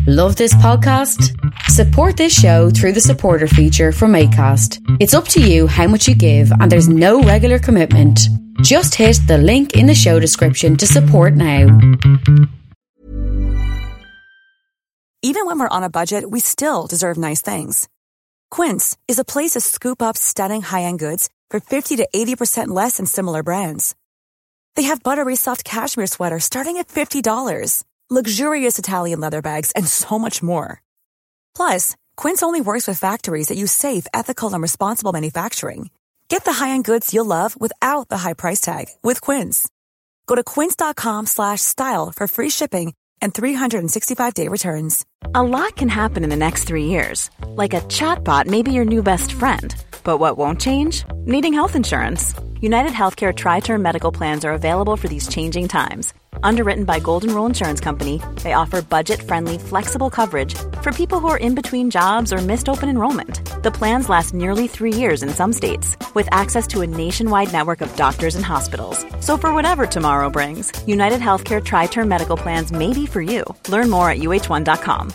Love this podcast? Support this show through the supporter feature from Acast. It's up to you how much you give, and there's no regular commitment. Just hit the link in the show description to support now. Even when we're on a budget, we still deserve nice things. Quince is a place to scoop up stunning high-end goods for 50 to 80% less than similar brands. They have buttery soft cashmere sweaters starting at $50, luxurious Italian leather bags, and so much more. Plus, Quince only works with factories that use safe, ethical, and responsible manufacturing. Get the high-end goods you'll love without the high price tag with Quince. Go to quince.com/style for free shipping and 365-day returns. A lot can happen in the next 3 years. Like a chatbot may be your new best friend. But what won't change? Needing health insurance. United Healthcare Tri-Term Medical Plans are available for these changing times. Underwritten by Golden Rule Insurance Company, they offer budget-friendly, flexible coverage for people who are in between jobs or missed open enrollment. The plans last nearly 3 years in some states, with access to a nationwide network of doctors and hospitals. So for whatever tomorrow brings, United Healthcare Tri-Term Medical Plans may be for you. Learn more at uh1.com.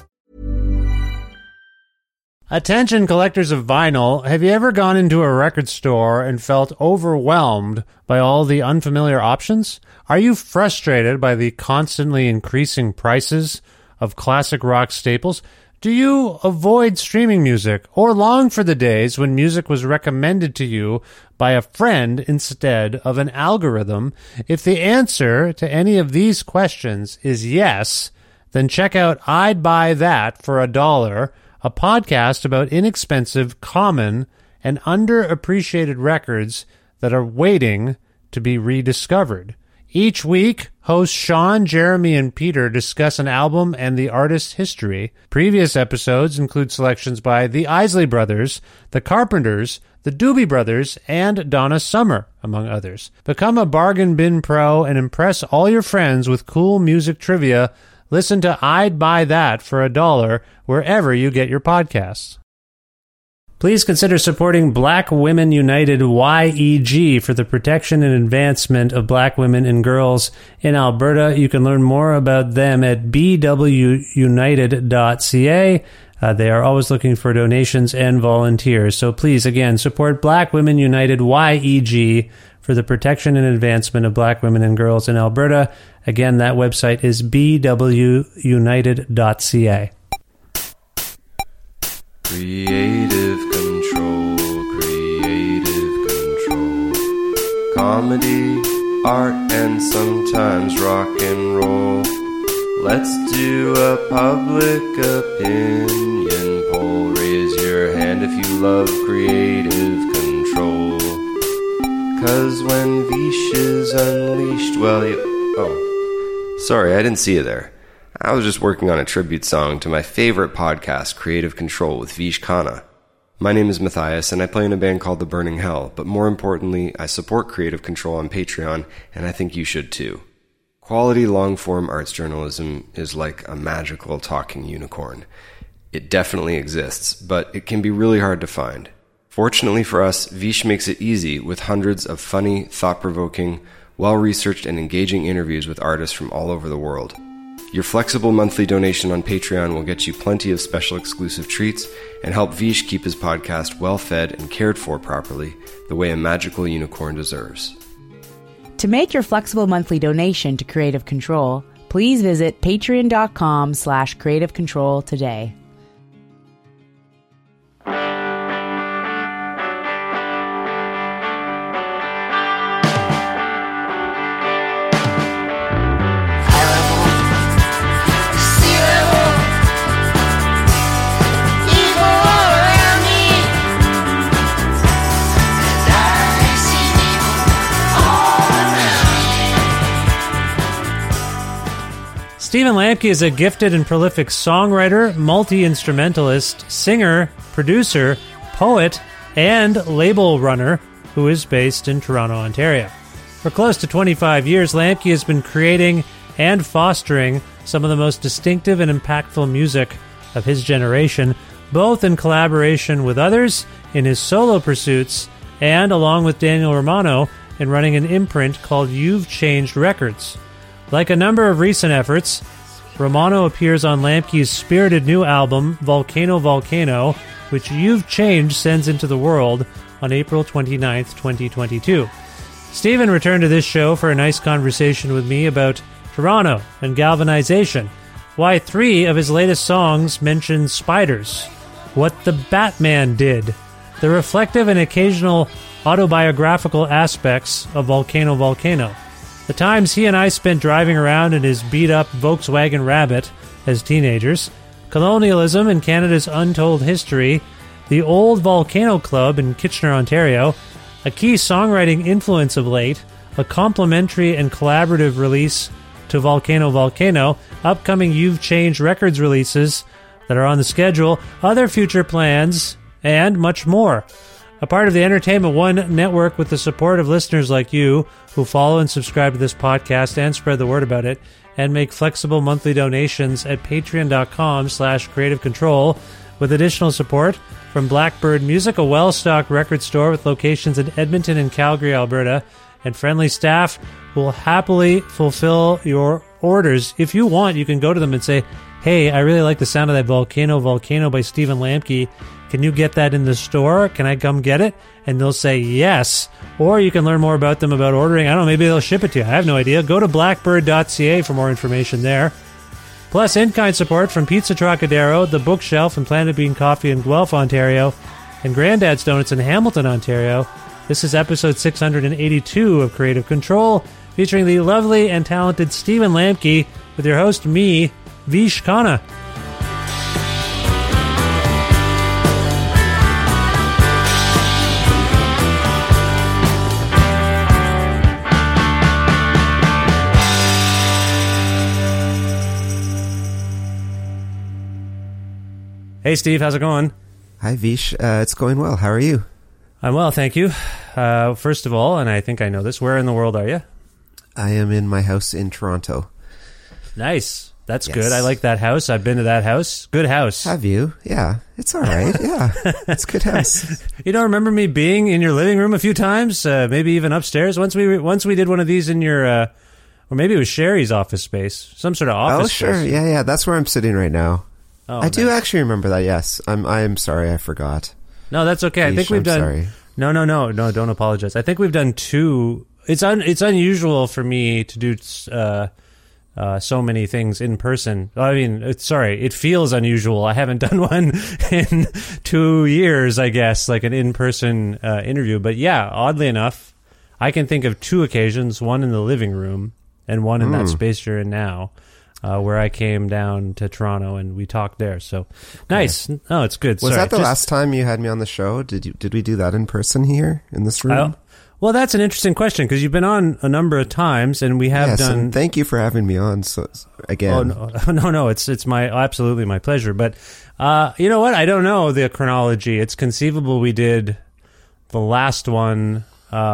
Attention collectors of vinyl, have you ever gone into a record store and felt overwhelmed by all the unfamiliar options? Are you frustrated by the constantly increasing prices of classic rock staples? Do you avoid streaming music or long for the days when music was recommended to you by a friend instead of an algorithm? If the answer to any of these questions is yes, then check out I'd Buy That for $1, a podcast about inexpensive, common, and underappreciated records that are waiting to be rediscovered. Each week, hosts Sean, Jeremy, and Peter discuss an album and the artist's history. Previous episodes include selections by the Isley Brothers, the Carpenters, the Doobie Brothers, and Donna Summer, among others. Become a bargain bin pro and impress all your friends with cool music trivia. Listen to I'd Buy That for $1 wherever you get your podcasts. Please consider supporting Black Women United YEG for the protection and advancement of black women and girls in Alberta. You can learn more about them at bwunited.ca. They are always looking for donations and volunteers. So please, again, support Black Women United YEG for the protection and advancement of black women and girls in Alberta. Again, that website is bwunited.ca. Creative control, creative control. Comedy, art, and sometimes rock and roll. Let's do a public opinion poll. Raise your hand if you love creative control. 'Cause when Vish is unleashed, well, Oh, sorry, I didn't see you there. I was just working on a tribute song to my favorite podcast, Creative Control, with Vish Khanna. My name is Matthias, and I play in a band called The Burning Hell, but more importantly, I support Creative Control on Patreon, and I think you should too. Quality long-form arts journalism is like a magical talking unicorn. It definitely exists, but it can be really hard to find. Fortunately for us, Vish makes it easy with hundreds of funny, thought-provoking, well-researched and engaging interviews with artists from all over the world. Your flexible monthly donation on Patreon will get you plenty of special exclusive treats and help Vish keep his podcast well-fed and cared for properly, the way a magical unicorn deserves. To make your flexible monthly donation to Creative Control, please visit patreon.com/Creative Control today. Stephen Lamke is a gifted and prolific songwriter, multi-instrumentalist, singer, producer, poet, and label runner who is based in Toronto, Ontario. For close to 25 years, Lamke has been creating and fostering some of the most distinctive and impactful music of his generation, both in collaboration with others in his solo pursuits and along with Daniel Romano in running an imprint called You've Changed Records. Like a number of recent efforts, Romano appears on Lamke's spirited new album, Volcano Volcano, which You've Changed sends into the world on April 29th, 2022. Stephen returned to this show for a nice conversation with me about Toronto and galvanization, why 3 of his latest songs mention spiders, what the Batman did, the reflective and occasional autobiographical aspects of Volcano Volcano, the times he and I spent driving around in his beat-up Volkswagen Rabbit as teenagers, colonialism and Canada's untold history, the Old Volcano Club in Kitchener, Ontario, a key songwriting influence of late, a complimentary and collaborative release to Volcano Volcano, upcoming You've Changed Records releases that are on the schedule, other future plans, and much more. A part of the Entertainment One network with the support of listeners like you who follow and subscribe to this podcast and spread the word about it and make flexible monthly donations at patreon.com/Creative Control with additional support from Blackbird Music, a well-stocked record store with locations in Edmonton and Calgary, Alberta, and friendly staff who will happily fulfill your orders. If you want, you can go to them and say, hey, I really like the sound of that Volcano Volcano by Stephen Lamke. Can you get that in the store? Can I come get it? And they'll say yes. Or you can learn more about them about ordering. I don't know, maybe they'll ship it to you. I have no idea. Go to blackbird.ca for more information there. Plus, in-kind support from Pizza Trocadero, The Bookshelf, and Planet Bean Coffee in Guelph, Ontario, and Granddad's Donuts in Hamilton, Ontario. This is episode 682 of Creative Control, featuring the lovely and talented Stephen Lamke, with your host, me, Vish Khanna. Hey, Steve, how's it going? Hi, Vish. It's going well. How are you? I'm well, thank you. First of all, and I think I know this, where in the world are you? I am in my house in Toronto. Nice. That's good. I like that house. I've been to that house. Good house. Have you? Yeah. It's all right. Yeah. It's a good house. You don't remember me being in your living room a few times? Maybe even upstairs? Once we did one of these in your, or maybe it was Sherry's office space. Some sort of office space. Oh, sure. Yeah. That's where I'm sitting right now. Oh, I do actually remember that, yes. I'm sorry, I forgot. No, that's okay. I think we've done... Sorry. No, don't apologize. I think we've done 2... It's unusual for me to do so many things in person. I mean, it feels unusual. I haven't done one in 2 years, I guess, like an in-person interview. But yeah, oddly enough, I can think of 2 occasions, one in the living room and one in that space you're in now. Where I came down to Toronto and we talked there. So nice. Oh, it's good. Was that the last time you had me on the show? Did we do that in person here in this room? Well, that's an interesting question because you've been on a number of times and we have done. And thank you for having me on. So again, no, it's absolutely my pleasure. But you know what? I don't know the chronology. It's conceivable we did the last one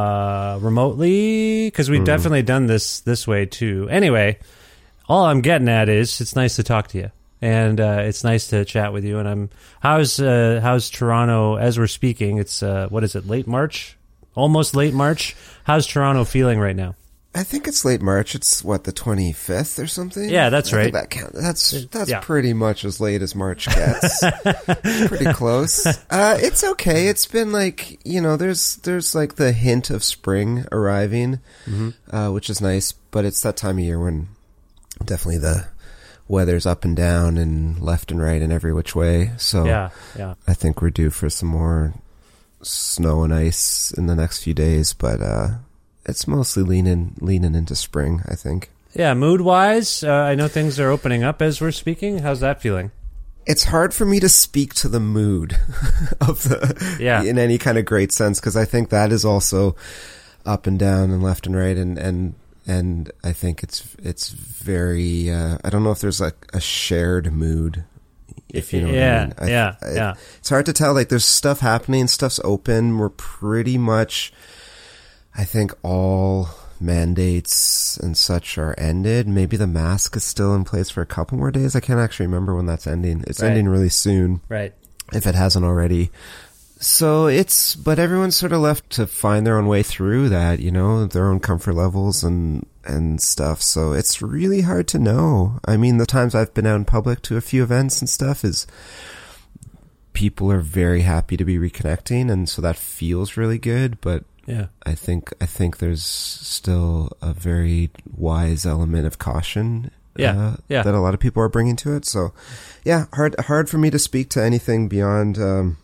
remotely because we've definitely done this way too. Anyway. All I'm getting at is it's nice to talk to you, and it's nice to chat with you. And how's Toronto as we're speaking? It's what is it? Late March, almost late March. How's Toronto feeling right now? I think it's late March. It's what, the 25th or something? Yeah, that's right. That's pretty much as late as March gets. Pretty close. It's okay. It's been like, there's like the hint of spring arriving, which is nice. But it's that time of year when definitely the weather's up and down and left and right and every which way. So yeah. I think we're due for some more snow and ice in the next few days, but it's mostly leaning into spring, I think. Yeah, mood-wise, I know things are opening up as we're speaking. How's that feeling? It's hard for me to speak to the mood of in any kind of great sense, because I think that is also up and down and left and right, and I think it's very, I don't know if there's like a shared mood, if you know what I mean. Yeah. It's hard to tell. Like, there's stuff happening, stuff's open. We're pretty much, I think, all mandates and such are ended. Maybe the mask is still in place for a couple more days. I can't actually remember when that's ending. It's ending really soon. Right. If it hasn't already. But everyone's sort of left to find their own way through that, their own comfort levels and stuff. So it's really hard to know. I mean, the times I've been out in public to a few events and stuff is people are very happy to be reconnecting. And so that feels really good. But yeah, I think there's still a very wise element of caution. That a lot of people are bringing to it. So yeah, hard for me to speak to anything beyond,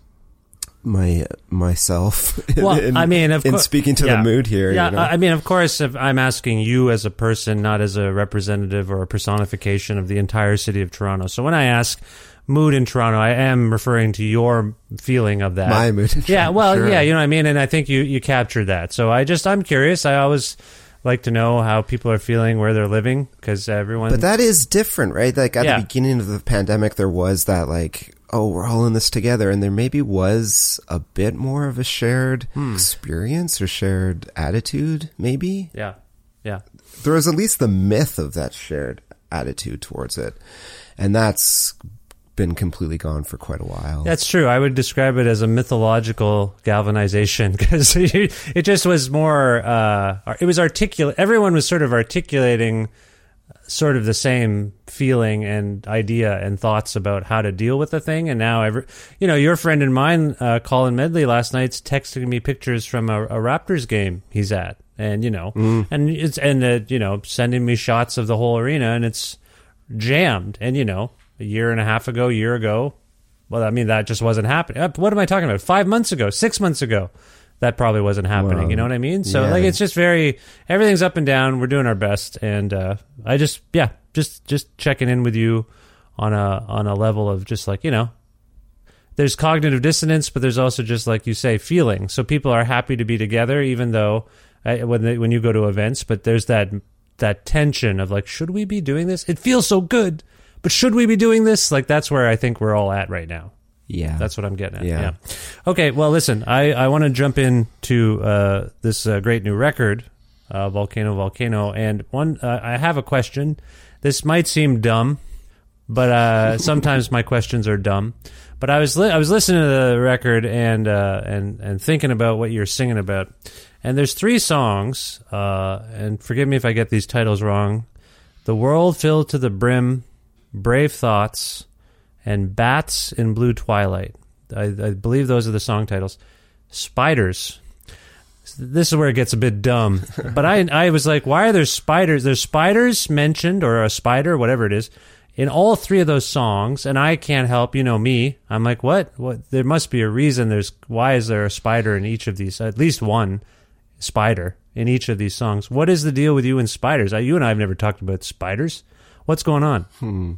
myself in speaking to the mood here. Yeah, I mean, of course, if I'm asking you as a person, not as a representative or a personification of the entire city of Toronto. So when I ask mood in Toronto, I am referring to your feeling of that. My mood in Toronto. Yeah, well, sure. Yeah, you know what I mean? And I think you captured that. So I'm curious. I always like to know how people are feeling, where they're living, because everyone... But that is different, right? Like, at the beginning of the pandemic, there was that, like, oh, we're all in this together. And there maybe was a bit more of a shared experience or shared attitude, maybe? Yeah, yeah. There was at least the myth of that shared attitude towards it. And that's been completely gone for quite a while. That's true. I would describe it as a mythological galvanization, because it just was more, it was articulate. Everyone was sort of articulating sort of the same feeling and idea and thoughts about how to deal with the thing. And now, your friend and mine, Colin Medley, last night's texting me pictures from a Raptors game he's at, and sending me shots of the whole arena, and it's jammed. And a year and a half ago, year ago, well, I mean, that just wasn't happening. What am I talking about? 5 months ago, 6 months ago, that probably wasn't happening. Well, you know what I mean? So it's just everything's up and down. We're doing our best. And I just checking in with you on a level of just like, there's cognitive dissonance, but there's also, just like you say, feeling. So people are happy to be together, even though when you go to events, but there's that tension of like, should we be doing this? It feels so good, but should we be doing this? Like, that's where I think we're all at right now. Yeah. That's what I'm getting at. Yeah. Okay, well, listen, I want to jump into this great new record, Volcano. And I have a question. This might seem dumb, but sometimes my questions are dumb. But I was listening to the record and thinking about what you're singing about. And there's 3 songs, and forgive me if I get these titles wrong. The World Filled to the Brim, Brave Thoughts, and Bats in Blue Twilight. I believe those are the song titles. Spiders. This is where it gets a bit dumb. But I was like, why are there spiders? There's spiders mentioned, or a spider, whatever it is, in all 3 of those songs, and I can't help, me. I'm like, what? There must be a reason. Why is there a spider in each of these? At least one spider in each of these songs. What is the deal with you and spiders? You and I have never talked about spiders. What's going on?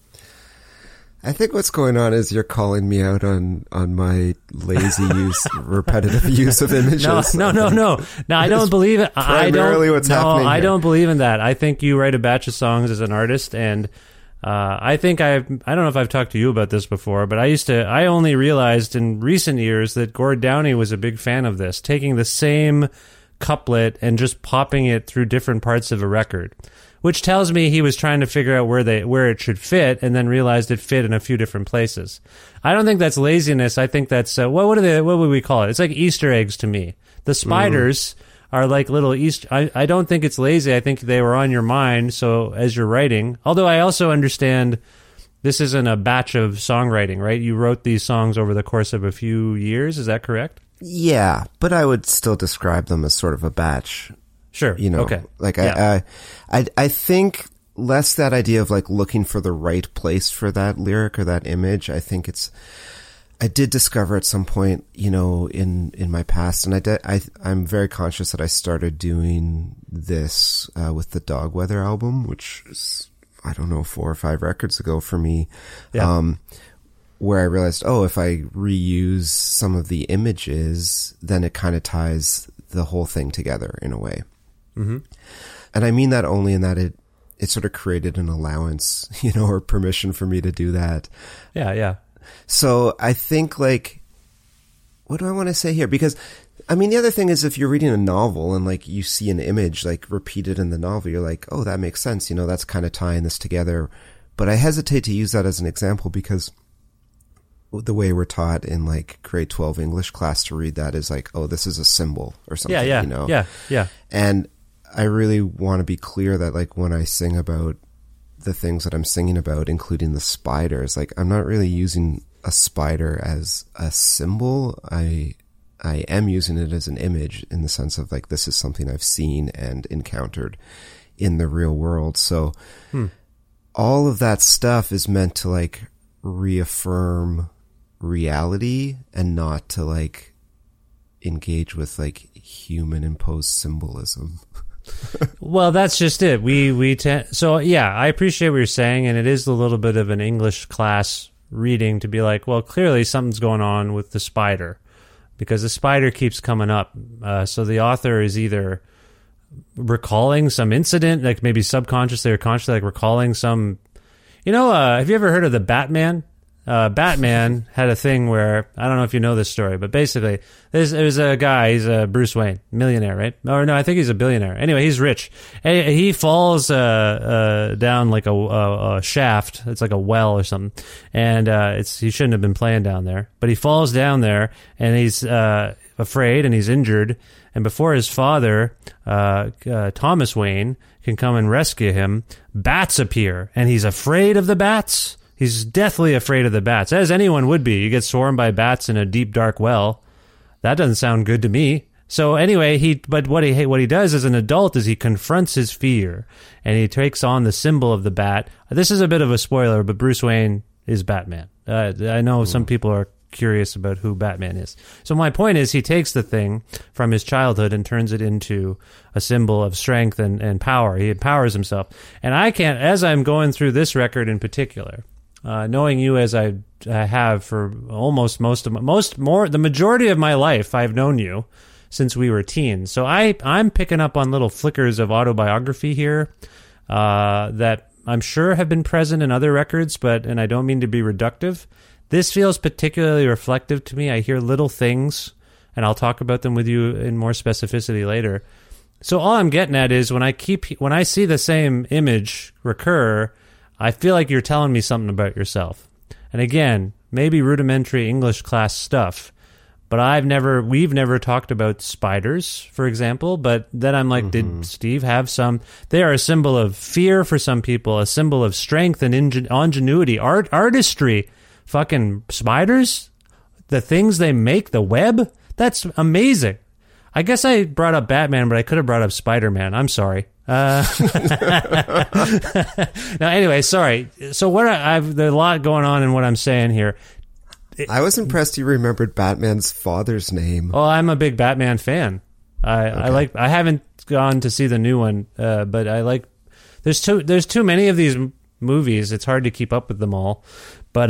I think what's going on is you're calling me out on my lazy repetitive use of images. No, I don't believe it. Primarily what's happening here. I don't believe in that. I think you write a batch of songs as an artist, and I think I don't know if I've talked to you about this before, but I only realized in recent years that Gord Downie was a big fan of this, taking the same couplet and just popping it through different parts of a record, which tells me he was trying to figure out where it should fit, and then realized it fit in a few different places. I don't think that's laziness. I think that's what would we call it? It's like Easter eggs to me. The spiders are like little Easter. I don't think it's lazy. I think they were on your mind. So as you're writing, although I also understand this isn't a batch of songwriting, right? You wrote these songs over the course of a few years. Is that correct? Yeah, but I would still describe them as sort of a batch. Sure. Okay. Like I think less that idea of like looking for the right place for that lyric or that image. I think I did discover at some point, in my past, and I'm very conscious that I started doing this with the Dog Weather album, which is, I don't know, 4 or 5 records ago for me. Yeah. Where I realized, if I reuse some of the images, then it kind of ties the whole thing together in a way. Mm-hmm. And I mean that only in that it sort of created an allowance, or permission for me to do that. Yeah. So I think, like, what do I want to say here? Because, I mean, the other thing is if you're reading a novel and, like, you see an image, like, repeated in the novel, you're like, oh, that makes sense. That's kind of tying this together. But I hesitate to use that as an example because the way we're taught in like grade 12 English class to read that is like, oh, this is a symbol or something, yeah, you know? Yeah. And I really want to be clear that like when I sing about the things that I'm singing about, including the spiders, like I'm not really using a spider as a symbol. I am using it as an image in the sense of like, this is something I've seen and encountered in the real world. So all of that stuff is meant to like reaffirm reality and not to like engage with like human imposed symbolism. Well, that's just it. We tend, so yeah, I appreciate what you're saying, and it is a little bit of an English class reading to be like, well, clearly something's going on with the spider, because the spider keeps coming up. So the author is either recalling some incident, like maybe subconsciously or consciously, like recalling some, have you ever heard of the Batman? Batman had a thing where, I don't know if you know this story, but basically there's a guy, he's a Bruce Wayne, millionaire, right? Or no, I think he's a billionaire. Anyway, he's rich. And he falls down like a shaft. It's like a well or something. And he shouldn't have been playing down there. But he falls down there and he's afraid and he's injured. And before his father, Thomas Wayne, can come and rescue him, bats appear. And he's afraid of the bats. He's deathly afraid of the bats, as anyone would be. You get swarmed by bats in a deep, dark well. That doesn't sound good to me. So anyway, but what he does as an adult is he confronts his fear, and he takes on the symbol of the bat. This is a bit of a spoiler, but Bruce Wayne is Batman. I know some people are curious about who Batman is. So my point is, he takes the thing from his childhood and turns it into a symbol of strength and power. He empowers himself. And I can't, as I'm going through this record in particular, knowing you as I have for almost the majority of my life, I've known you since we were teens. So I'm picking up on little flickers of autobiography here that I'm sure have been present in other records, and I don't mean to be reductive. This feels particularly reflective to me. I hear little things, and I'll talk about them with you in more specificity later. So all I'm getting at is when I see the same image recur, I feel like you're telling me something about yourself. And again, maybe rudimentary English class stuff, but we've never talked about spiders, for example. But then I'm like, did Steve have some? They are a symbol of fear for some people, a symbol of strength and ingenuity, artistry. Fucking spiders, the things they make, the web, that's amazing. I guess I brought up Batman, but I could have brought up Spider-Man. I'm sorry. Now, anyway, sorry. So there's a lot going on in what I'm saying here. I was impressed you remembered Batman's father's name. Oh, I'm a big Batman fan. I haven't gone to see the new one, but I like. There's too many of these movies. It's hard to keep up with them all. But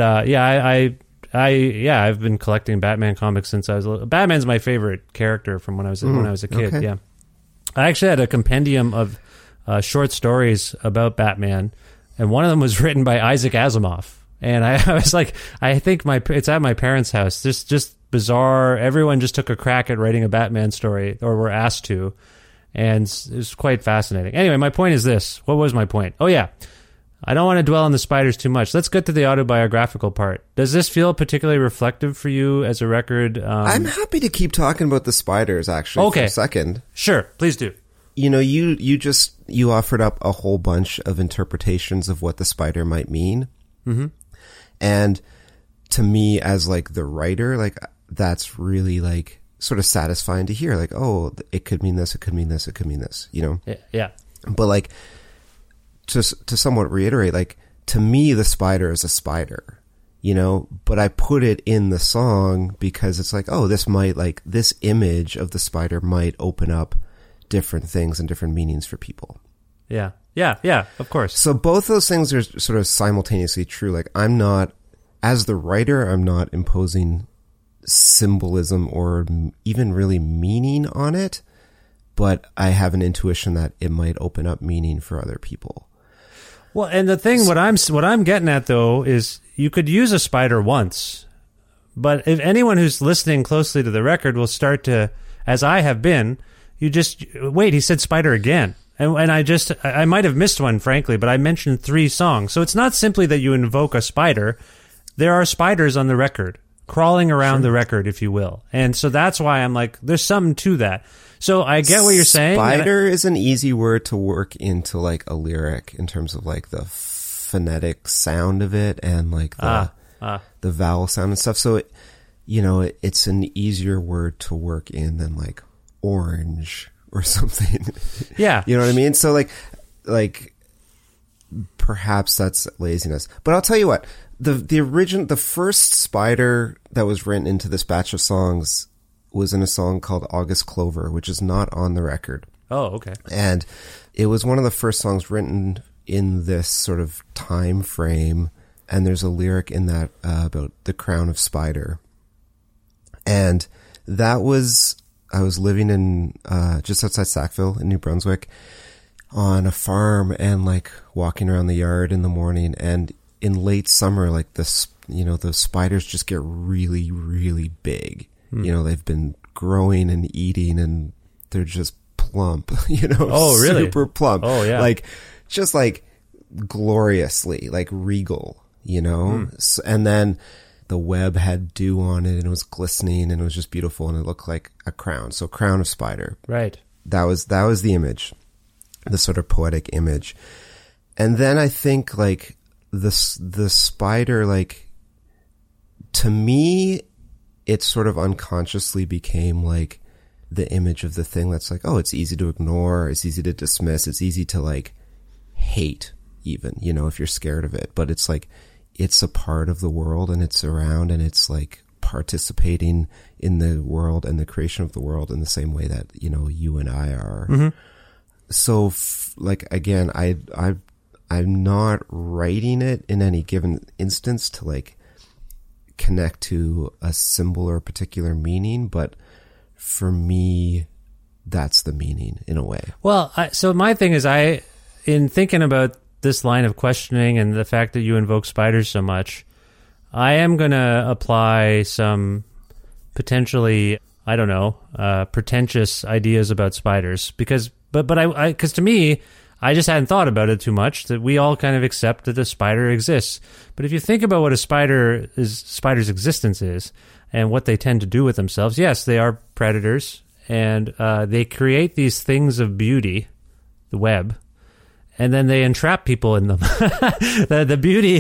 I've been collecting Batman comics since I was little. Batman's my favorite character from when I was a kid. Okay. Yeah, I actually had a compendium of short stories about Batman, and one of them was written by Isaac Asimov. And I was like, I think it's at my parents' house. Just bizarre. Everyone just took a crack at writing a Batman story, or were asked to, and it was quite fascinating. Anyway, my point is this. What was my point? Oh yeah. I don't want to dwell on the spiders too much. Let's get to the autobiographical part. Does this feel particularly reflective for you as a record? I'm happy to keep talking about the spiders, actually, for a second. Sure, please do. You offered up a whole bunch of interpretations of what the spider might mean. Mm-hmm. And to me, as like the writer, like that's really like sort of satisfying to hear. Like, oh, it could mean this, it could mean this, it could mean this, Yeah. But like, to somewhat reiterate, like, to me, the spider is a spider, but I put it in the song because it's like, oh, this image of the spider might open up different things and different meanings for people. Yeah, of course. So both those things are sort of simultaneously true. Like, as the writer, I'm not imposing symbolism or even really meaning on it, but I have an intuition that it might open up meaning for other people. Well, and the thing, what I'm getting at though is you could use a spider once, but if anyone who's listening closely to the record will start to, as I have been, you just wait. He said spider again, and I might have missed one, frankly, but I mentioned 3 songs, so it's not simply that you invoke a spider. there are spiders on the record, crawling around the record, if you will. And so that's why I'm like, there's something to that. So I get what you're saying. Spider is an easy word to work into like a lyric in terms of like the phonetic sound of it and like the vowel sound and stuff. So it's an easier word to work in than like orange or something. Yeah. You know what I mean? So like perhaps that's laziness. But I'll tell you what, the first spider that was written into this batch of songs was in a song called August Clover, which is not on the record. Oh, okay. And it was one of the first songs written in this sort of time frame. And there's a lyric in that about the crown of spider. And that was, I was living in just outside Sackville in New Brunswick on a farm and like walking around the yard in the morning, and in late summer, like the spiders just get really, really big. They've been growing and eating and they're just plump, Oh, really? Super plump. Oh, yeah. Like, just like gloriously, like regal, and then the web had dew on it and it was glistening and it was just beautiful and it looked like a crown. So crown of spider. Right. That was the image, the sort of poetic image. And then I think like the spider, like, to me, it sort of unconsciously became like the image of the thing that's like, oh, it's easy to ignore, it's easy to dismiss, it's easy to like hate even, if you're scared of it. But it's like, it's a part of the world and it's around and it's like participating in the world and the creation of the world in the same way that, you and I are. Mm-hmm. So like, again, I'm not writing it in any given instance to like connect to a symbol or a particular meaning, but for me, that's the meaning in a way. Well, so my thing is, in thinking about this line of questioning and the fact that you invoke spiders so much, I am going to apply some potentially, I don't know, pretentious ideas about spiders because to me, I just hadn't thought about it too much, that we all kind of accept that a spider exists. But if you think about what a spider's existence is and what they tend to do with themselves, yes, they are predators and they create these things of beauty, the web, and then they entrap people in them. the beauty,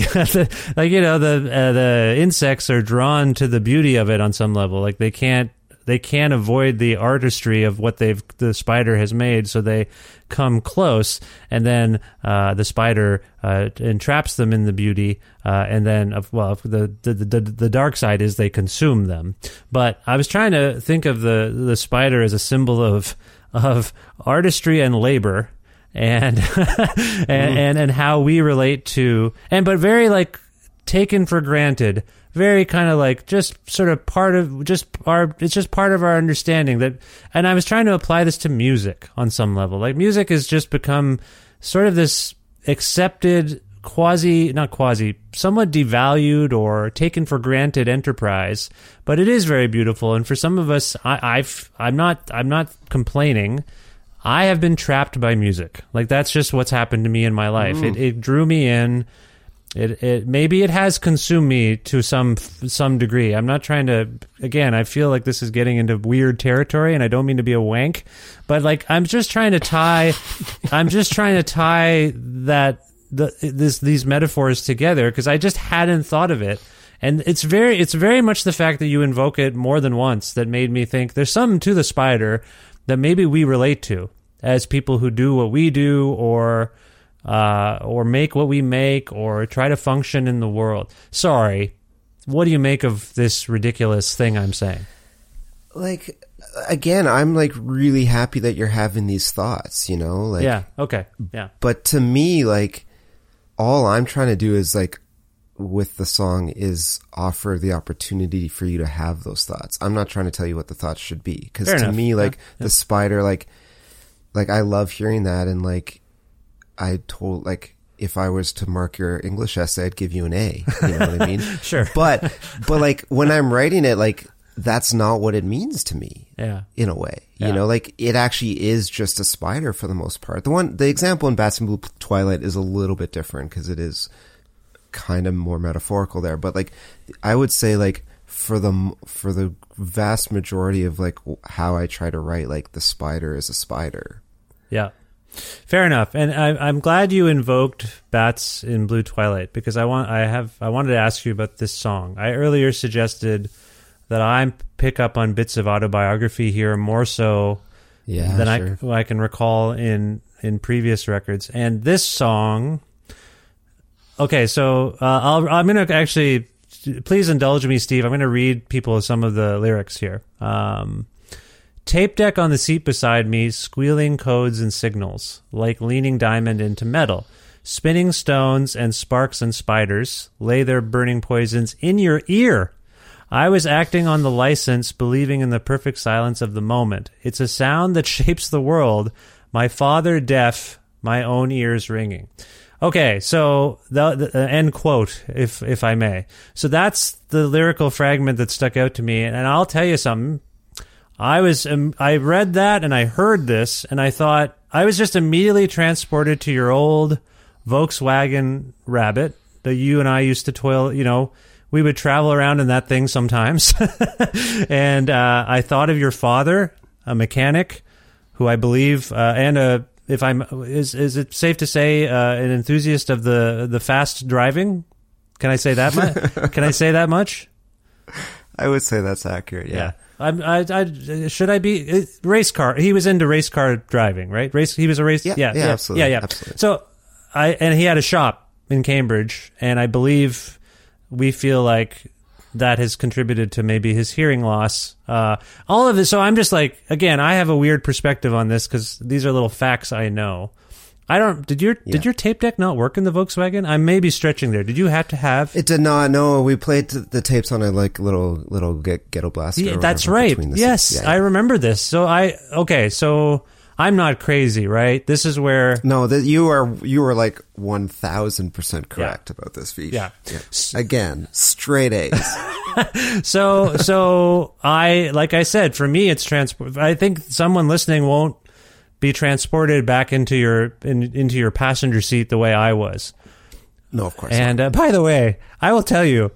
the insects are drawn to the beauty of it on some level. Like they can't avoid the artistry of what the spider has made, so they come close, and then the spider entraps them in the beauty, and then the dark side is they consume them. But I was trying to think of the spider as a symbol of artistry and labor, and and how we relate to, but very like taken for granted. Very kind of like just sort of it's just part of our understanding that, and I was trying to apply this to music on some level. Like music has just become sort of this accepted somewhat devalued or taken for granted enterprise, but it is very beautiful. And for some of us, I'm not complaining. I have been trapped by music. Like that's just what's happened to me in my life. It drew me in. It maybe it has consumed me to some degree. I'm not trying to, again, I feel like this is getting into weird territory and I don't mean to be a wank, but like I'm just trying to tie these metaphors together because I just hadn't thought of it. And it's very much the fact that you invoke it more than once that made me think there's something to the spider that maybe we relate to as people who do what we do or make what we make, or try to function in the world. Sorry, what do you make of this ridiculous thing I'm saying? Like, again, I'm like really happy that you're having these thoughts, like, yeah. Okay. Yeah. But to me, like, all I'm trying to do is like, with the song is offer the opportunity for you to have those thoughts. I'm not trying to tell you what the thoughts should be. Cause to me, like the spider, like I love hearing that. And like, if I was to mark your English essay, I'd give you an A. You know what I mean? Sure. But like when I'm writing it, like that's not what it means to me. Yeah. In a way, like it actually is just a spider for the most part. The example in Bats in Blue Twilight is a little bit different because it is kind of more metaphorical there. But like, I would say like for the vast majority of like how I try to write, like the spider is a spider. Yeah. Fair enough. And I'm glad you invoked Bats in Blue Twilight, because I wanted to ask you about this song. I earlier suggested that I pick up on bits of autobiography here more so than I can recall in previous records. And this song, okay, so I'm going to actually, please indulge me, Steve. I'm going to read people some of the lyrics here. Tape deck on the seat beside me, squealing codes and signals, like leaning diamond into metal. Spinning stones and sparks and spiders lay their burning poisons in your ear. I was acting on the license, believing in the perfect silence of the moment. It's a sound that shapes the world. My father deaf, my own ears ringing. Okay, so the end quote, if I may. So that's the lyrical fragment that stuck out to me, and I'll tell you something. I read that and I heard this and I thought, I was just immediately transported to your old Volkswagen Rabbit that you and I used to toil, we would travel around in that thing sometimes. And I thought of your father, a mechanic who I believe, is it safe to say an enthusiast of the fast driving? Can I say that much? Can I say that much? I would say that's accurate. Yeah. Should I be race car? He was into race car driving, right? He was a race. Yeah, absolutely. Yeah. Absolutely. So and he had a shop in Cambridge, and I believe we feel like that has contributed to maybe his hearing loss. All of this. So I'm just like, again, I have a weird perspective on this because these are little facts I know. Did your tape deck not work in the Volkswagen? I may be stretching there. Did you have to have? It did not. No, we played the tapes on a like little ghetto blaster. Yeah, that's right. Yes, I remember this. So so I'm not crazy, right? This is where you are like 1,000% correct about this feature. Yeah. Again, straight A's. So like I said, for me, it's transport. I think someone listening won't be transported back into your passenger seat the way I was. No, of course. And by the way, I will tell you,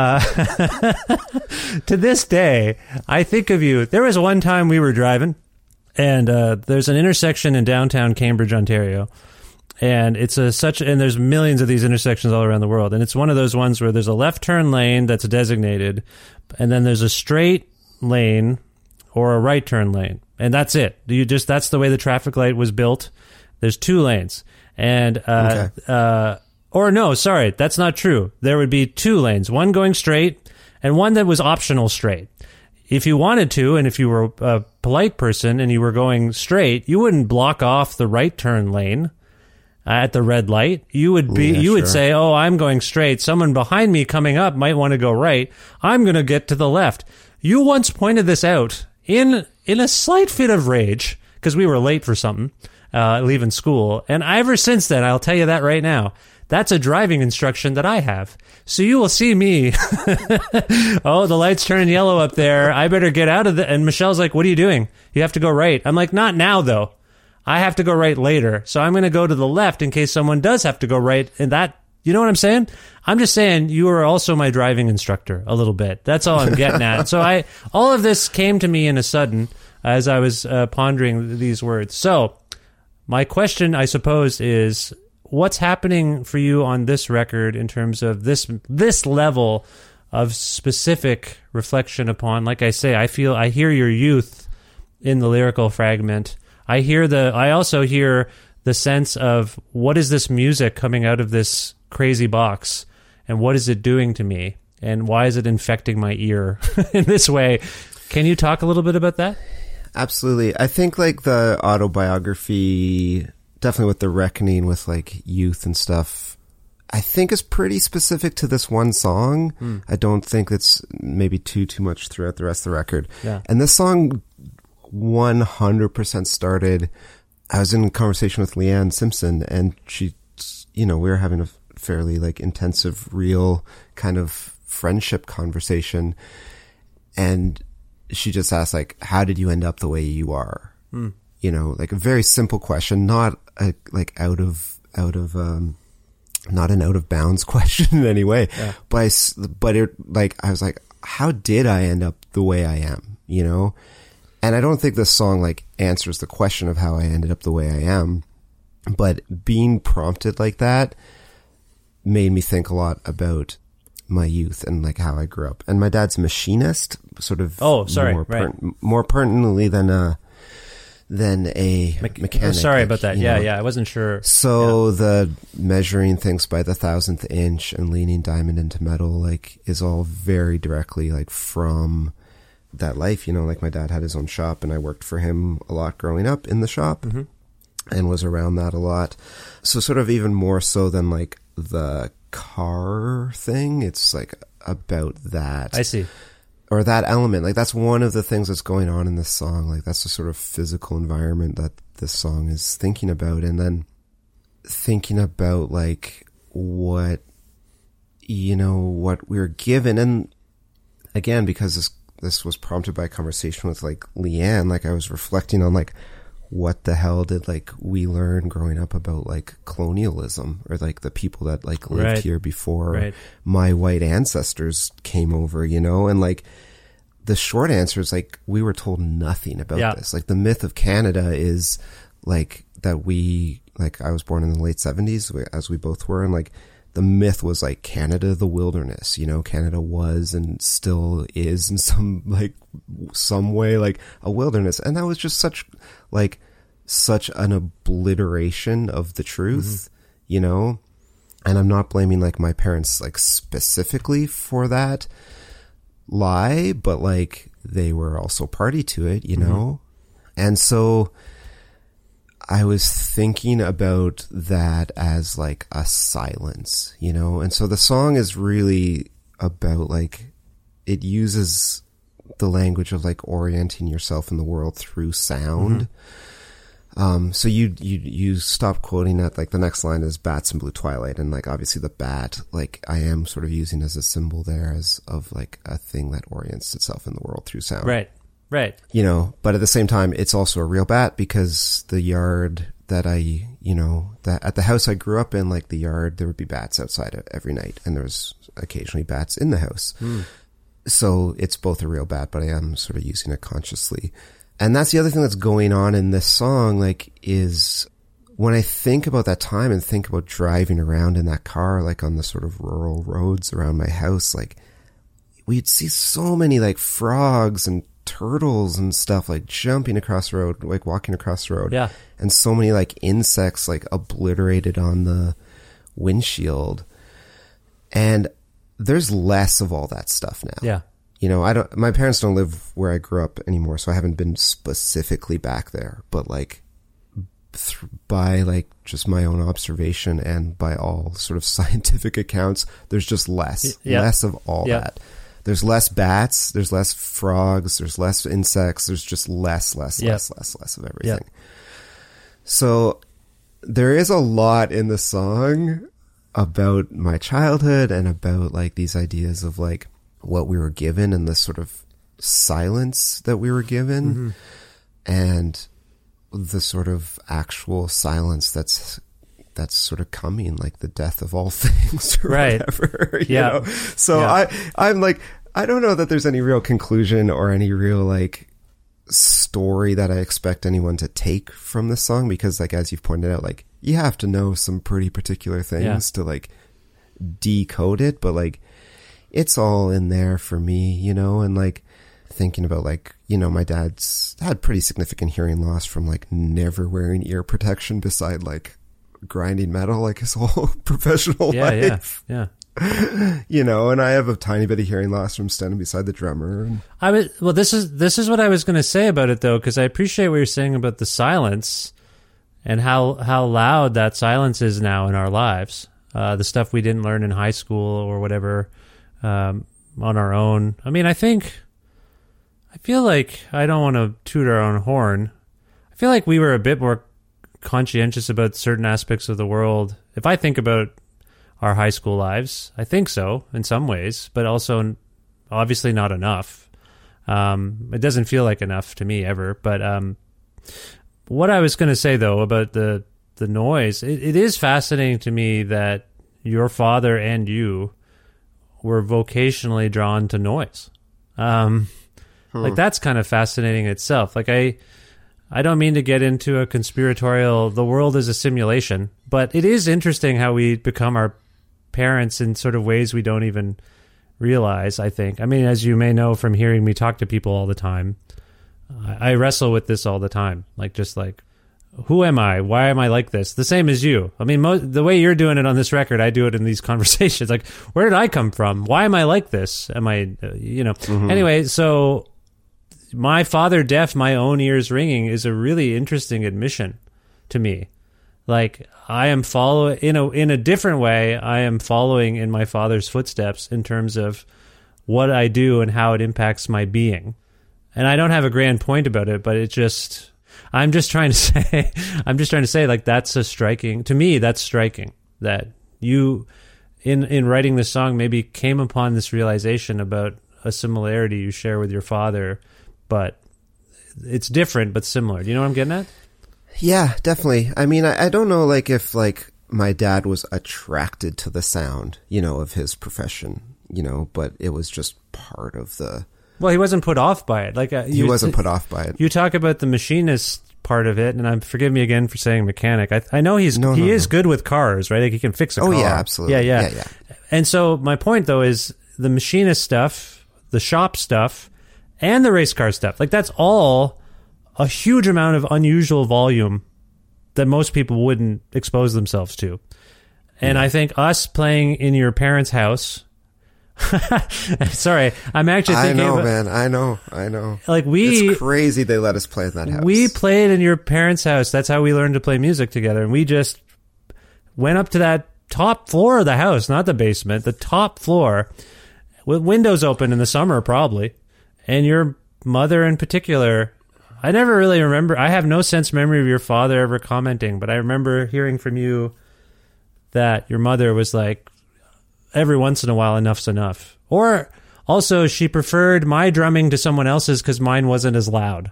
to this day, I think of you. There was one time we were driving, and there's an intersection in downtown Cambridge, Ontario, and and there's millions of these intersections all around the world, and it's one of those ones where there's a left turn lane that's designated, and then there's a straight lane or a right turn lane. And that's it. That's the way the traffic light was built. There's two lanes. And, or no, sorry, that's not true. There would be two lanes, one going straight and one that was optional straight. If you wanted to, and if you were a polite person and you were going straight, you wouldn't block off the right turn lane at the red light. You would would say, oh, I'm going straight. Someone behind me coming up might want to go right. I'm going to get to the left. You once pointed this out in a slight fit of rage, because we were late for something, leaving school. And ever since then, I'll tell you that right now, that's a driving instruction that I have. So you will see me, oh, the light's turning yellow up there. I better get out of and Michelle's like, what are you doing? You have to go right. I'm like, not now, though. I have to go right later. So I'm going to go to the left in case someone does have to go right. And that, you know what I'm saying? I'm just saying you are also my driving instructor a little bit. That's all I'm getting at. So all of this came to me in a sudden as I was pondering these words. So my question, I suppose, is what's happening for you on this record in terms of this level of specific reflection upon, like I say, I hear your youth in the lyrical fragment. I also hear the sense of what is this music coming out of this crazy box and what is it doing to me and why is it infecting my ear in this way? Can you talk a little bit about that? Absolutely. I think like the autobiography, definitely with the reckoning with like youth and stuff, I think is pretty specific to this one song. I don't think it's maybe too much throughout the rest of the record. Yeah. And this song 100% started, I was in a conversation with Leanne Simpson and she, we were having a fairly like intensive, real kind of friendship conversation. And she just asked like, how did you end up the way you are? Like a very simple question, not like out of not an out of bounds question in any way, but I was like, how did I end up the way I am, you know? And I don't think this song like answers the question of how I ended up the way I am, but being prompted like that made me think a lot about my youth and like how I grew up. And my dad's a machinist, sort of more pertinently than a mechanic. Oh, sorry about that. You know? Yeah, I wasn't sure. So the measuring things by the 1,000th inch and leaning diamond into metal, like, is all very directly like from that life, you know, like my dad had his own shop and I worked for him a lot growing up in the shop and was around that a lot. So sort of even more so than like the car thing, it's like about that. I see. Or that element. Like that's one of the things that's going on in this song. Like that's the sort of physical environment that this song is thinking about. And then thinking about like what, you know, what we're given. And again, because this was prompted by a conversation with like Leanne, like I was reflecting on like, what the hell did like we learn growing up about like colonialism or like the people that like lived here before my white ancestors came over, you know? And like the short answer is like we were told nothing about this. Like the myth of Canada is like that we, like I was born in the late 70s as we both were, and like the myth was like Canada, the wilderness, you know, Canada was and still is in some way like a wilderness. And that was just such an obliteration of the truth, you know? And I'm not blaming like my parents like specifically for that lie, but like they were also party to it, you know? And so I was thinking about that as like a silence, you know? And so the song is really about like, it uses the language of like orienting yourself in the world through sound. So you stop quoting that, like the next line is bats in blue twilight. And like, obviously the bat, like I am sort of using as a symbol there as of like a thing that orients itself in the world through sound. Right. You know, but at the same time, it's also a real bat because the yard that that at the house I grew up in, like the yard, there would be bats outside every night and there was occasionally bats in the house. So it's both a real bat, but I am sort of using it consciously. And that's the other thing that's going on in this song, like, is when I think about that time and think about driving around in that car, like on the sort of rural roads around my house, like we'd see so many like frogs and turtles and stuff like jumping across the road, like walking across the road. Yeah. And so many like insects like obliterated on the windshield. And there's less of all that stuff now. Yeah. You know, my parents don't live where I grew up anymore, so I haven't been specifically back there, but like by like just my own observation and by all sort of scientific accounts, there's just less of all that. There's less bats, there's less frogs, there's less insects, there's just less of everything. So there is a lot in the song about my childhood and about like these ideas of like what we were given and the sort of silence that we were given and the sort of actual silence that's sort of coming, like the death of all things or whatever, you know? So I'm like, I don't know that there's any real conclusion or any real like story that I expect anyone to take from this song, because like, as you've pointed out, like you have to know some pretty particular things to like decode it, but like it's all in there for me, you know? And like thinking about like, you know, my dad's had pretty significant hearing loss from like never wearing ear protection beside like grinding metal like his whole professional life. Yeah. You know, and I have a tiny bit of hearing loss from standing beside the drummer. This is what I was going to say about it though, because I appreciate what you're saying about the silence and how loud that silence is now in our lives. The stuff we didn't learn in high school or whatever, on our own. I mean, I feel like, I don't want to toot our own horn. I feel like we were a bit more conscientious about certain aspects of the world. If I think about our high school lives, I think so in some ways, but also obviously not enough. It doesn't feel like enough to me ever. But what I was going to say though about the noise, it is fascinating to me that your father and you were vocationally drawn to noise. Like, that's kind of fascinating in itself. Like, I don't mean to get into a conspiratorial, the world is a simulation, but it is interesting how we become our parents in sort of ways we don't even realize, I think. I mean, as you may know from hearing me talk to people all the time, I wrestle with this all the time. Like, just like, who am I? Why am I like this? The same as you. I mean, the way you're doing it on this record, I do it in these conversations. Like, where did I come from? Why am I like this? Am I, Anyway, so my father deaf, my own ears ringing is a really interesting admission to me. Like, I am following, in a different way, I am following in my father's footsteps in terms of what I do and how it impacts my being. And I don't have a grand point about it, but I'm just trying to say, like, that's striking that you, in writing this song, maybe came upon this realization about a similarity you share with your father, but it's different but similar. Do you know what I'm getting at? Yeah, definitely. I mean, I don't know, like, if, like, my dad was attracted to the sound, of his profession, but it was just part of the... Well, he wasn't put off by it. Like, he wasn't put off by it. You talk about the machinist part of it, and forgive me again for saying mechanic. I know he is good with cars, right? Like, he can fix a car. Oh, yeah, absolutely. Yeah. And so my point, though, is the machinist stuff, the shop stuff, and the race car stuff. Like, that's all a huge amount of unusual volume that most people wouldn't expose themselves to. And I think us playing in your parents' house... Sorry, I'm actually thinking... I know. Like, it's crazy they let us play in that house. We played in your parents' house. That's how we learned to play music together. And we just went up to that top floor of the house, not the basement, the top floor, with windows open in the summer, probably. And your mother in particular, I never really remember... I have no sense memory of your father ever commenting, but I remember hearing from you that your mother was like, every once in a while, enough's enough. Or also, she preferred my drumming to someone else's because mine wasn't as loud.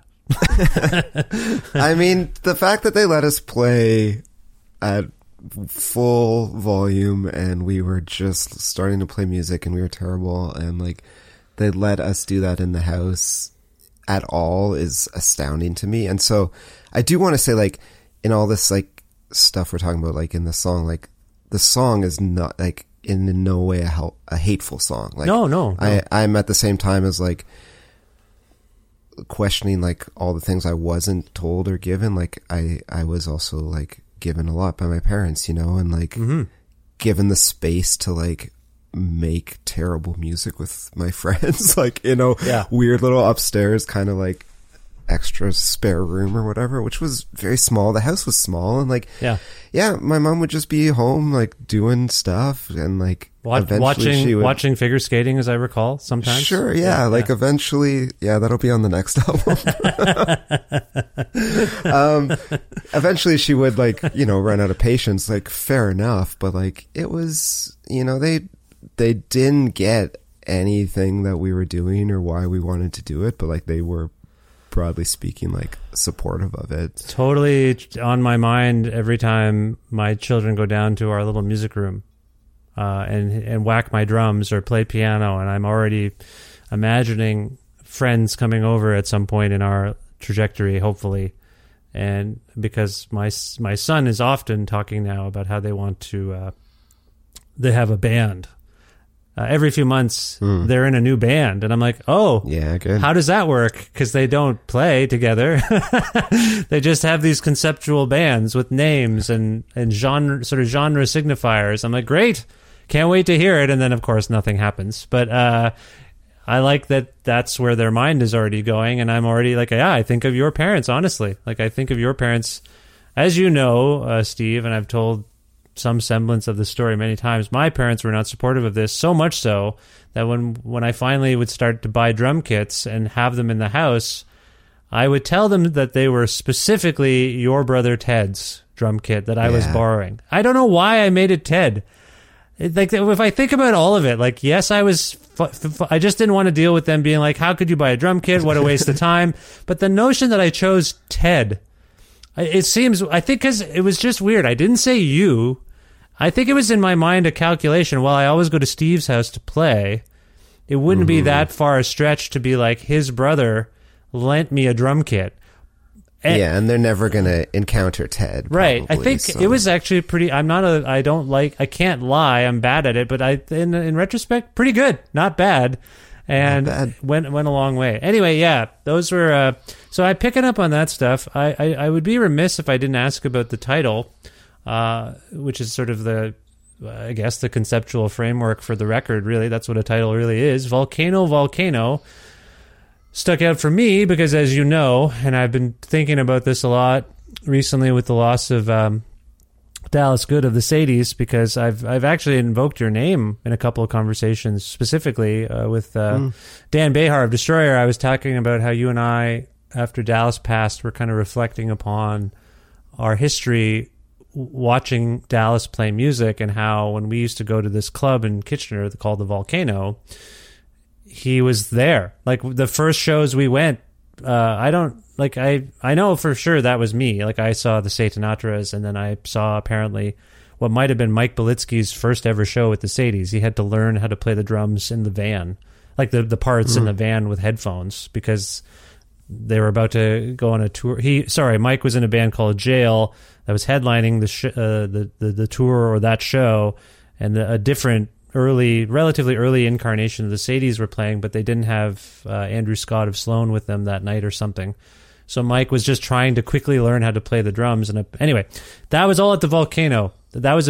I mean, the fact that they let us play at full volume and we were just starting to play music and we were terrible, and like they let us do that in the house at all is astounding to me. And so I do want to say, like, in all this like stuff we're talking about, like in the song, like the song is not like in no way a hateful song. Like, no. I'm at the same time as like questioning like all the things I wasn't told or given. Like I was also like given a lot by my parents, and like given the space to like make terrible music with my friends, like, weird little upstairs kind of like extra spare room or whatever, which was very small. The house was small, and like, my mom would just be home like doing stuff and like watching figure skating, as I recall, sometimes. Sure, eventually, that'll be on the next album. Eventually she would like, run out of patience, like, fair enough, but like it was, they didn't get anything that we were doing or why we wanted to do it, but like they were, broadly speaking, like supportive of it. Totally on my mind every time my children go down to our little music room and whack my drums or play piano, and I'm already imagining friends coming over at some point in our trajectory, hopefully. And because my son is often talking now about how they want to they have a band. Every few months, they're in a new band. And I'm like, oh, yeah, good. How does that work? Because they don't play together. They just have these conceptual bands with names and genre signifiers. I'm like, great. Can't wait to hear it. And then, of course, nothing happens. But I like that that's where their mind is already going. And I'm already like, I think of your parents, honestly. Like, I think of your parents, as you know, Steve, and I've told some semblance of the story many times. My parents were not supportive of this, so much so that when I finally would start to buy drum kits and have them in the house, I would tell them that they were specifically your brother Ted's drum kit that I was borrowing. I don't know why I made it Ted. Like, if I think about all of it, like, yes, I just didn't want to deal with them being like, how could you buy a drum kit? What a waste of time. But the notion that I chose Ted, it seems, I think because it was just weird. I didn't say you. I think it was in my mind a calculation. While I always go to Steve's house to play, it wouldn't be that far a stretch to be like, his brother lent me a drum kit. And they're never going to encounter Ted. Right. Probably, I think it was actually pretty, I can't lie, I'm bad at it, but in retrospect, pretty good. Not bad. And went a long way. Anyway, yeah, those were, so I picking up on that stuff. I would be remiss if I didn't ask about the title, which is sort of the conceptual framework for the record, really. That's what a title really is. Volcano stuck out for me because, as you know, and I've been thinking about this a lot recently with the loss of Dallas Good of the Sadies, because I've actually invoked your name in a couple of conversations, specifically with Dan Behar of Destroyer. I was talking about how you and I, after Dallas passed, were kind of reflecting upon our history watching Dallas play music, and how when we used to go to this club in Kitchener called the Volcano, he was there. Like the first shows we went, I know for sure that was me. Like I saw the Satanatras, and then I saw apparently what might have been Mike Belitsky's first ever show with the Sadies. He had to learn how to play the drums in the van, like the parts in the van with headphones, because they were about to go on a tour. Mike was in a band called Jail that was headlining the tour or that show, and a different relatively early incarnation of the Sadies were playing, but they didn't have Andrew Scott of Sloan with them that night or something. So Mike was just trying to quickly learn how to play the drums. And anyway, that was all at the Volcano. That was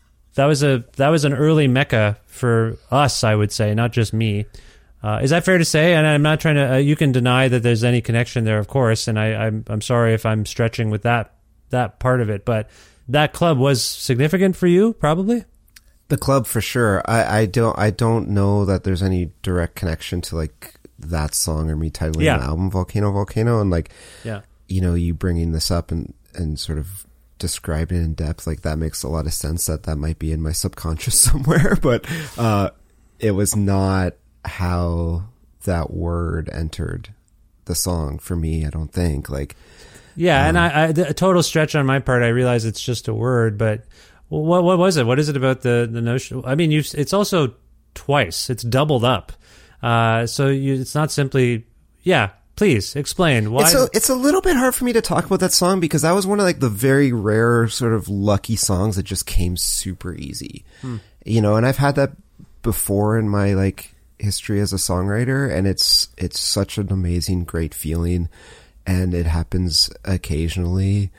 an early mecca for us, I would say, not just me. Is that fair to say? And I'm not trying to. You can deny that there's any connection there, of course. And I'm sorry if I'm stretching with that part of it. But that club was significant for you, probably. The club for sure. I don't know that there's any direct connection to like that song or me titling the album Volcano, and like, you bringing this up and sort of describing it in depth, like that makes a lot of sense that might be in my subconscious somewhere, but it was not how that word entered the song for me, I don't think. Like, and a total stretch on my part. I realize it's just a word, but what was it? What is it about the notion? I mean, it's also twice. It's doubled up. It's not simply, please explain why. It's a little bit hard for me to talk about that song because that was one of like the very rare sort of lucky songs that just came super easy, and I've had that before in my like history as a songwriter, and it's such an amazing, great feeling, and it happens occasionally,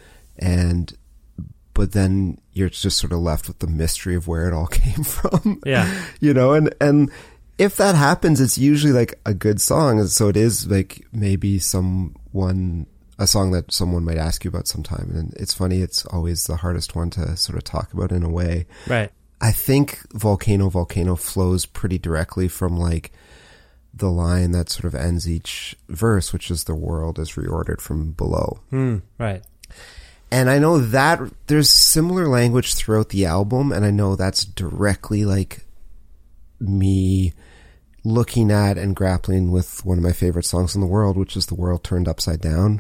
but then you're just sort of left with the mystery of where it all came from. Yeah. And if that happens, it's usually like a good song. So it is like maybe a song that someone might ask you about sometime. And it's funny, it's always the hardest one to sort of talk about in a way. Right. I think Volcano flows pretty directly from like the line that sort of ends each verse, which is the world is reordered from below. Right. And I know that there's similar language throughout the album, and I know that's directly like me looking at and grappling with one of my favorite songs in the world, which is The World Turned Upside Down,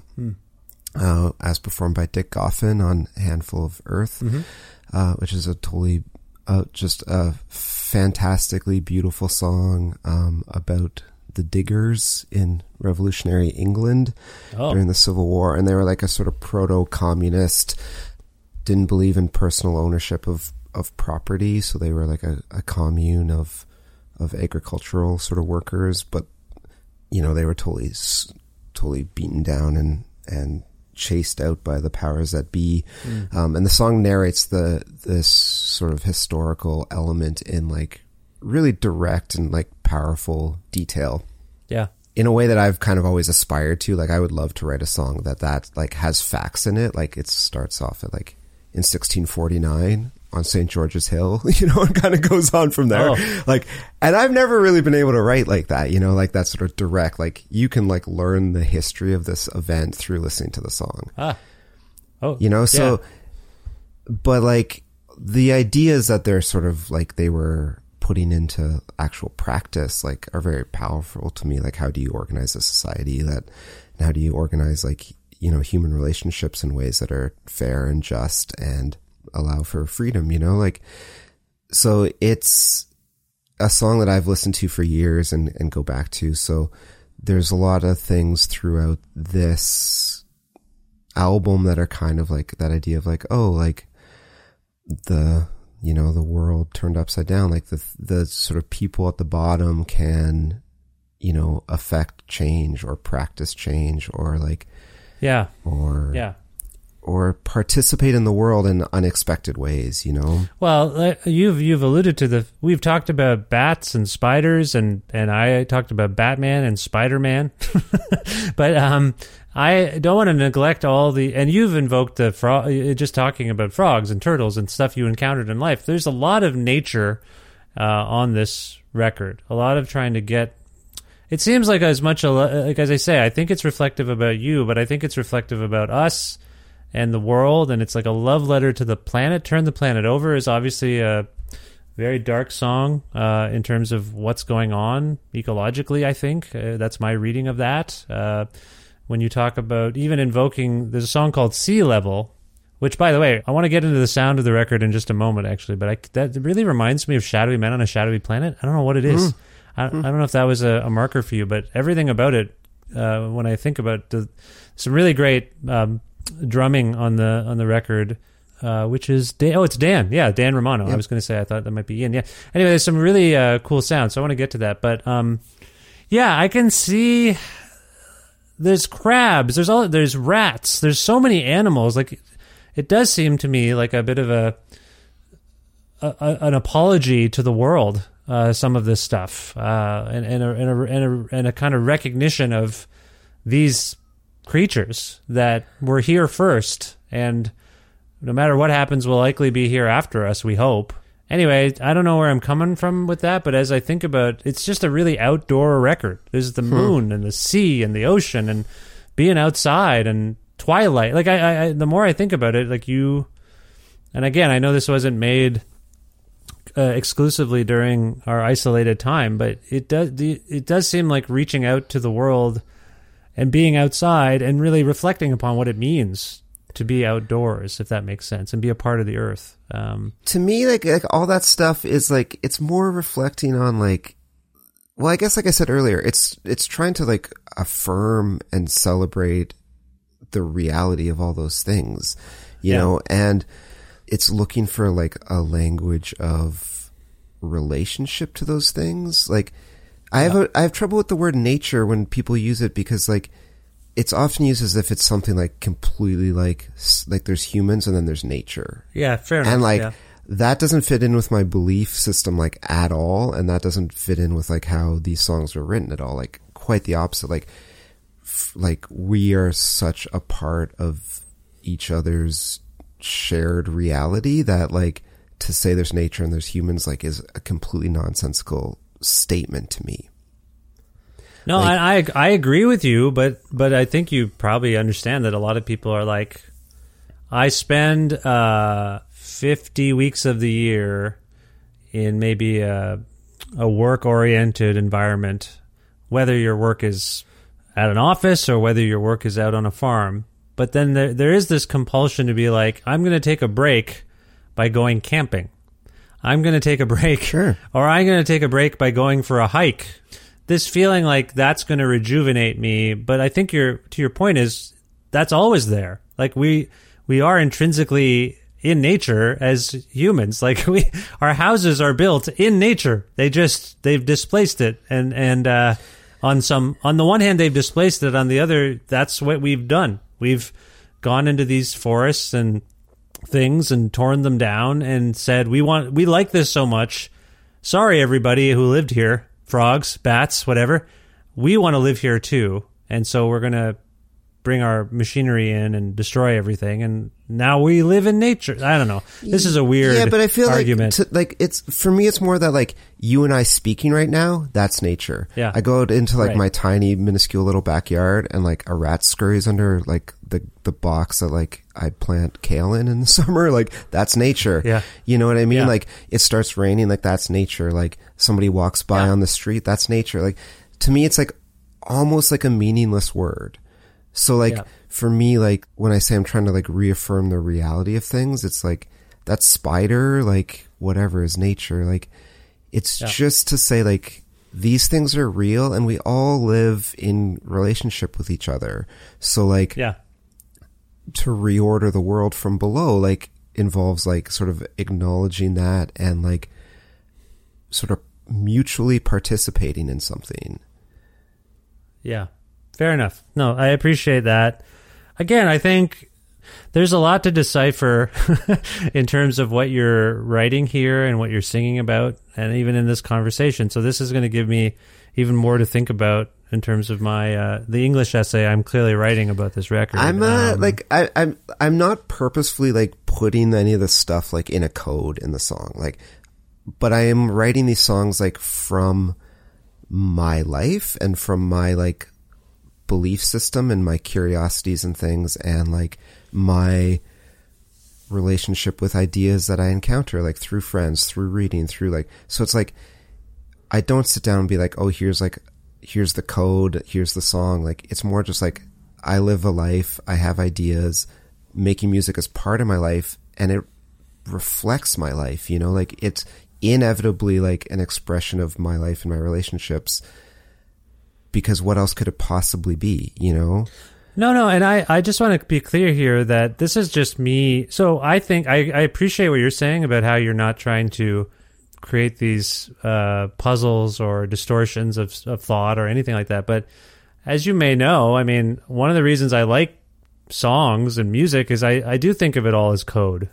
as performed by Dick Goffin on Handful of Earth, which is a totally just a fantastically beautiful song about the Diggers in revolutionary England during the Civil War. And they were like a sort of proto-communist, didn't believe in personal ownership of property. So they were like a commune of agricultural sort of workers, but they were totally beaten down and chased out by the powers that be. And the song narrates this sort of historical element in like really direct and like powerful detail. Yeah. In a way that I've kind of always aspired to. Like I would love to write a song that like has facts in it. Like it starts off at like in 1649 on St. George's Hill, and kind of goes on from there. Like, and I've never really been able to write like that, like that sort of direct, like you can like learn the history of this event through listening to the song. But like the ideas that they're sort of like they were putting into actual practice, like are very powerful to me. Like how do you organize a society and how do you organize like, human relationships in ways that are fair and just and allow for freedom, you know, like, so it's a song that I've listened to for years and go back to. So there's a lot of things throughout this album that are kind of like that idea of like, oh, like the, you know, the world turned upside down, like the sort of people at the bottom can, you know, affect change or practice change or like, or participate in the world in unexpected ways, you know? Well, you've alluded to we've talked about bats and spiders, and I talked about Batman and Spider-Man. But I don't want to neglect and you've invoked just talking about frogs and turtles and stuff you encountered in life. There's a lot of nature on this record, a lot of trying to get. It seems like as I say, I think it's reflective about you, but I think it's reflective about us and the world, and it's like a love letter to the planet. Turn the Planet Over is obviously a very dark song in terms of what's going on ecologically, I think. That's my reading of that. When you talk about even invoking, there's a song called Sea Level, which, by the way, I want to get into the sound of the record in just a moment, actually, but that really reminds me of Shadowy Men on a Shadowy Planet. I don't know what it is. I don't know if that was a marker for you, but everything about it, when I think about some really great drumming on the record, which is it's Dan. Yeah, Dan Romano. Yep. I was going to say I thought that might be Ian. Yeah. Anyway, there's some really cool sounds, so I want to get to that. But yeah, I can see there's crabs, there's rats, there's so many animals. Like it does seem to me like a bit of an apology to the world. Some of this stuff, and a kind of recognition of these creatures that were here first, and no matter what happens, will likely be here after us, we hope. Anyway, I don't know where I'm coming from with that, but as I think about, it's just a really outdoor record. There's the moon and the sea and the ocean and being outside and twilight. Like I the more I think about it, like you, and again, I know this wasn't made exclusively during our isolated time, but it does seem like reaching out to the world and being outside and really reflecting upon what it means to be outdoors, if that makes sense, and be a part of the earth. To me, like all that stuff is like, it's more reflecting on like, well, I guess like I said earlier, it's trying to like affirm and celebrate the reality of all those things, you know, and it's looking for like a language of relationship to those things. Like I have trouble with the word nature when people use it, because like it's often used as if it's something like completely like there's humans and then there's nature. Yeah, fair enough. And like that doesn't fit in with my belief system like at all, and that doesn't fit in with like how these songs were written at all. Like quite the opposite. Like we are such a part of each other's shared reality that like to say there's nature and there's humans like is a completely nonsensical statement to me. No, like, I agree with you, but I think you probably understand that a lot of people are like, I spend 50 weeks of the year in maybe a work-oriented environment, whether your work is at an office or whether your work is out on a farm. But then there is this compulsion to be like, I'm going to take a break by going camping. I'm going to take a break, or I'm going to take a break by going for a hike. This feeling like that's going to rejuvenate me. But I think to your point is that's always there. Like we are intrinsically in nature as humans. Like our houses are built in nature. They've displaced it. And on the one hand, they've displaced it. On the other, that's what we've done. We've gone into these forests and things and torn them down and said, we like this so much. Sorry, everybody who lived here, frogs, bats, whatever. We want to live here too. And so we're going to bring our machinery in and destroy everything. And now we live in nature. I don't know. This is a weird but I feel argument. Like it's, for me, it's more that like you and I speaking right now, that's nature. Yeah. I go out into like my tiny, minuscule little backyard and like a rat scurries under like the box that like I plant kale in the summer. Like that's nature. Yeah. You know what I mean? Yeah. Like it starts raining. Like that's nature. Like somebody walks by on the street. That's nature. Like to me, it's like almost like a meaningless word. So like for me, like when I say I'm trying to like reaffirm the reality of things, it's like that spider, like whatever is nature, like it's just to say like these things are real and we all live in relationship with each other. So like to reorder the world from below, like involves like sort of acknowledging that and like sort of mutually participating in something. Yeah, fair enough. No, I appreciate that. Again, I think there's a lot to decipher in terms of what you're writing here and what you're singing about, and even in this conversation. So this is going to give me even more to think about in terms of my the English essay I'm clearly writing about this record. I'm not purposefully like putting any of this stuff like in a code in the song, like, but I am writing these songs like from my life and from my like belief system and my curiosities and things, and like my relationship with ideas that I encounter, like through friends, through reading, through like, so it's like, I don't sit down and be like, oh, here's the code, here's the song. Like, it's more just like, I live a life, I have ideas, making music is part of my life, and it reflects my life, you know, like it's inevitably like an expression of my life and my relationships, because what else could it possibly be, you know? No, and I just want to be clear here that this is just me. So I think I appreciate what you're saying about how you're not trying to create these puzzles or distortions of thought or anything like that. But as you may know, I mean, one of the reasons I like songs and music is I do think of it all as code.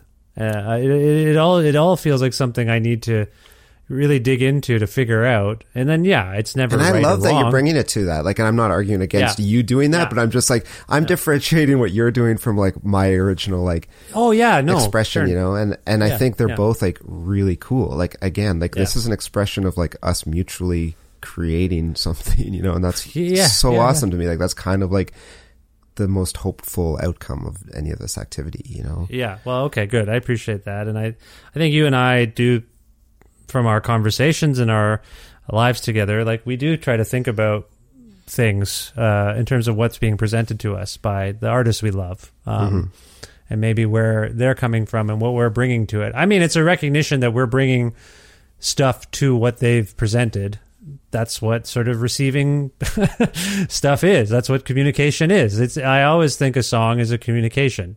It all feels like something I need to really dig into to figure out, and then it's never and right I love or that wrong. You're bringing it to that, like, and I'm not arguing against you doing that, but I'm just like, I'm differentiating what you're doing from like my original like expression, you know, and I think they're both like really cool. Like, again, like this is an expression of like us mutually creating something, you know, and that's so awesome to me. Like, that's kind of like the most hopeful outcome of any of this activity, you know? Yeah. Well, okay, good. I appreciate that. And I think you and I do, from our conversations and our lives together, like we do try to think about things in terms of what's being presented to us by the artists we love, and maybe where they're coming from and what we're bringing to it. I mean, it's a recognition that we're bringing stuff to what they've presented. That's what sort of receiving stuff is. That's what communication is. I always think a song is a communication.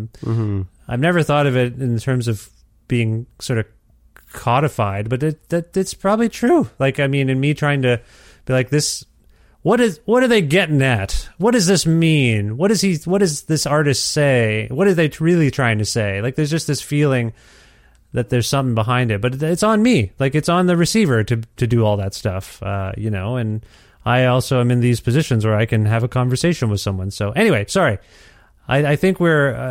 I've never thought of it in terms of being sort of codified, but it's probably true. Like, I mean, in me trying to be like, this, what are they getting at? What does this mean? What does this artist say? What are they really trying to say? Like, there's just this feeling that there's something behind it, but it's on me. Like, it's on the receiver to do all that stuff, you know, and I also am in these positions where I can have a conversation with someone. So anyway, sorry. I think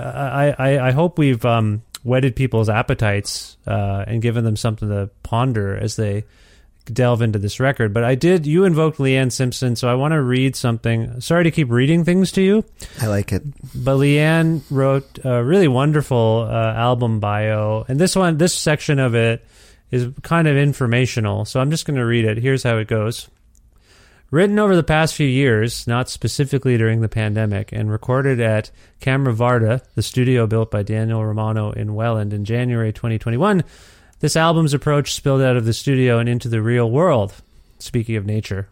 I hope we've whetted people's appetites and given them something to ponder as they delve into this record. But you invoked Leanne Simpson, so I want to read something. Sorry to keep reading things to you. I like it. But Leanne wrote a really wonderful album bio, and this section of it is kind of informational, so I'm just going to read it. Here's how it goes. Written over the past few years, not specifically during the pandemic, and recorded at Camera Varda, the studio built by Daniel Romano in Welland in January 2021, this album's approach spilled out of the studio and into the real world. Speaking of nature,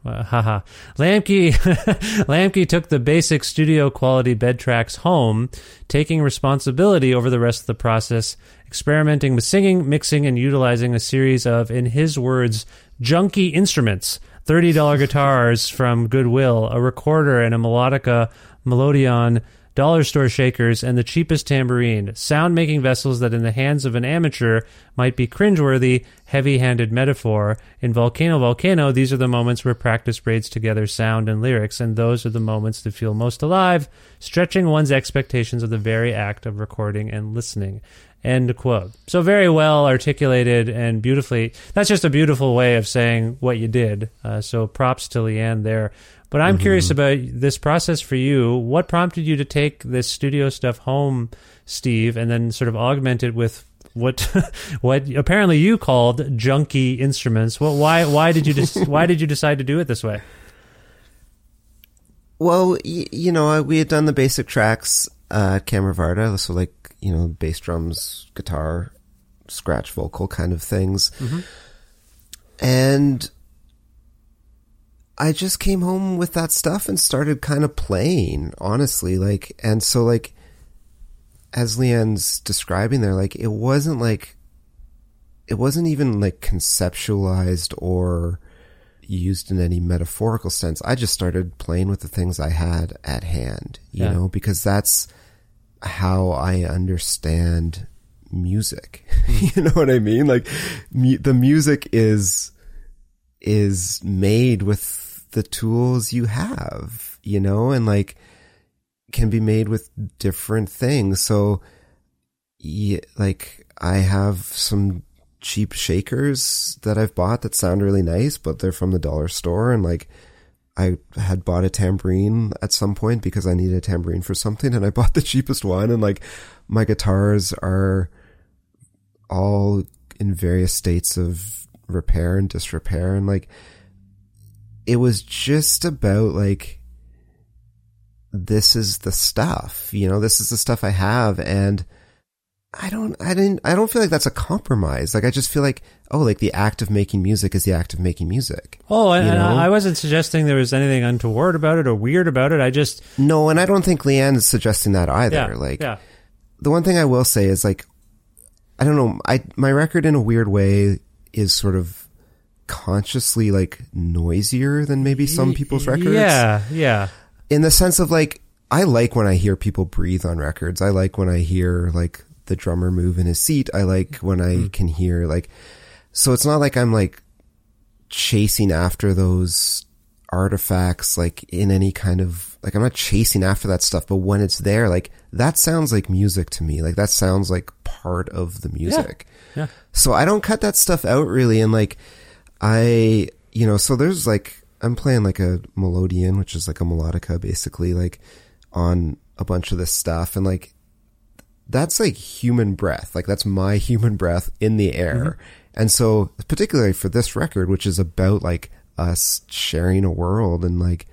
Lamke took the basic studio quality bed tracks home, taking responsibility over the rest of the process, experimenting with singing, mixing, and utilizing a series of, in his words, junky instruments. $30 guitars from Goodwill, a recorder and a melodica, melodeon, dollar store shakers, and the cheapest tambourine, sound-making vessels that in the hands of an amateur might be cringeworthy, heavy-handed metaphor. In Volcano, these are the moments where practice braids together sound and lyrics, and those are the moments that feel most alive, stretching one's expectations of the very act of recording and listening. End quote. So very well articulated and beautifully. That's just a beautiful way of saying what you did. So props to Leanne there. But I'm curious about this process for you. What prompted you to take this studio stuff home, Steve, and then sort of augment it with what apparently you called junky instruments? Why did you decide to do it this way? Well, you know, we had done the basic tracks at Camera Varda, so like, you know, bass, drums, guitar, scratch vocal kind of things. Mm-hmm. And I just came home with that stuff and started kind of playing, honestly. Like, and so like, as Leanne's describing there, like, it wasn't even like conceptualized or used in any metaphorical sense. I just started playing with the things I had at hand, you know, because that's how I understand music. You know what I mean? Like, the music is made with the tools you have, you know, and like can be made with different things. So yeah, like I have some cheap shakers that I've bought that sound really nice, but they're from the dollar store. And like, I had bought a tambourine at some point because I needed a tambourine for something, and I bought the cheapest one. And like, my guitars are all in various states of repair and disrepair. And like, it was just about like, this is the stuff, you know, this is the stuff I have. And I don't feel like that's a compromise. Like, I just feel like, oh, like the act of making music is the act of making music. Oh, and I wasn't suggesting there was anything untoward about it or weird about it. No, and I don't think Leanne is suggesting that either. The one thing I will say is like, I don't know, my record in a weird way is sort of consciously like noisier than maybe some people's records. Yeah. In the sense of like, I like when I hear people breathe on records. I like when I hear like the drummer move in his seat. I like when I can hear like, so it's not like I'm like chasing after those artifacts like in any kind of, like, I'm not chasing after that stuff, but when it's there, like, that sounds like music to me. Like, that sounds like part of the music. Yeah. So I don't cut that stuff out really. And like, so there's like, I'm playing like a melodeon, which is like a melodica basically, like on a bunch of this stuff. And like, that's like human breath. Like, that's my human breath in the air. Mm-hmm. And so particularly for this record, which is about like us sharing a world, and like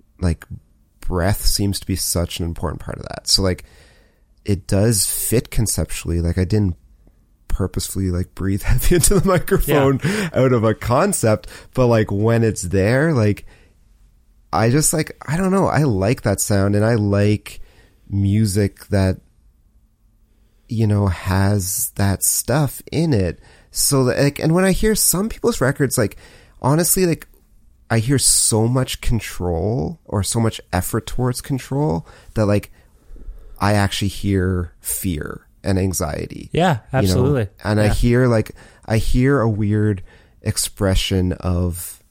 breath seems to be such an important part of that. So like, it does fit conceptually. Like, I didn't purposefully like breathe heavy into the microphone out of a concept, but like when it's there, like, I just like, I don't know, I like that sound, and I like music that, you know, has that stuff in it. So that, like, and when I hear some people's records, like, honestly, like, I hear so much control or so much effort towards control that like, I actually hear fear and anxiety. Yeah, absolutely. You know? And I hear a weird expression of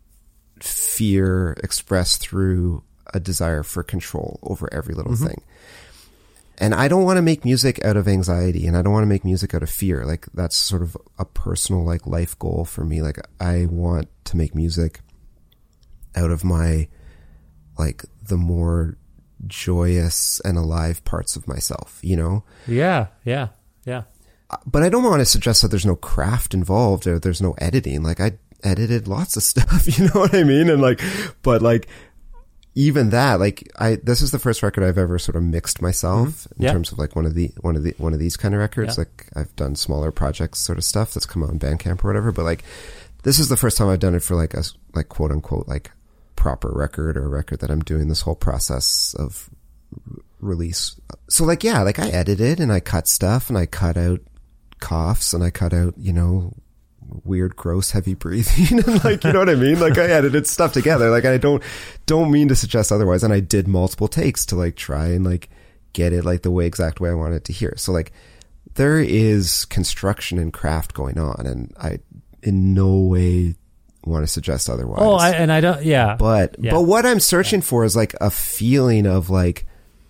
fear expressed through a desire for control over every little thing. And I don't want to make music out of anxiety, and I don't want to make music out of fear. Like, that's sort of a personal like life goal for me. Like, I want to make music out of my, like, the more joyous and alive parts of myself, you know? Yeah. But I don't want to suggest that there's no craft involved or there's no editing. Like, I edited lots of stuff, you know what I mean? And like, but like, even that, like, this is the first record I've ever sort of mixed myself in terms of like one of these kind of records. Like, I've done smaller projects sort of stuff that's come out on Bandcamp or whatever, but like, this is the first time I've done it for like a, like, quote unquote, like, proper record, or a record that I'm doing this whole process of release. So like, yeah, like, I edited and I cut stuff, and I cut out coughs, and I cut out, you know, weird, gross, heavy breathing, and like, you know what I mean? Like, I edited stuff together. Like, I don't mean to suggest otherwise. And I did multiple takes to like try and like get it like the exact way I wanted it to hear. So like, there is construction and craft going on, and I in no way want to suggest otherwise. But what I'm searching for is like a feeling of like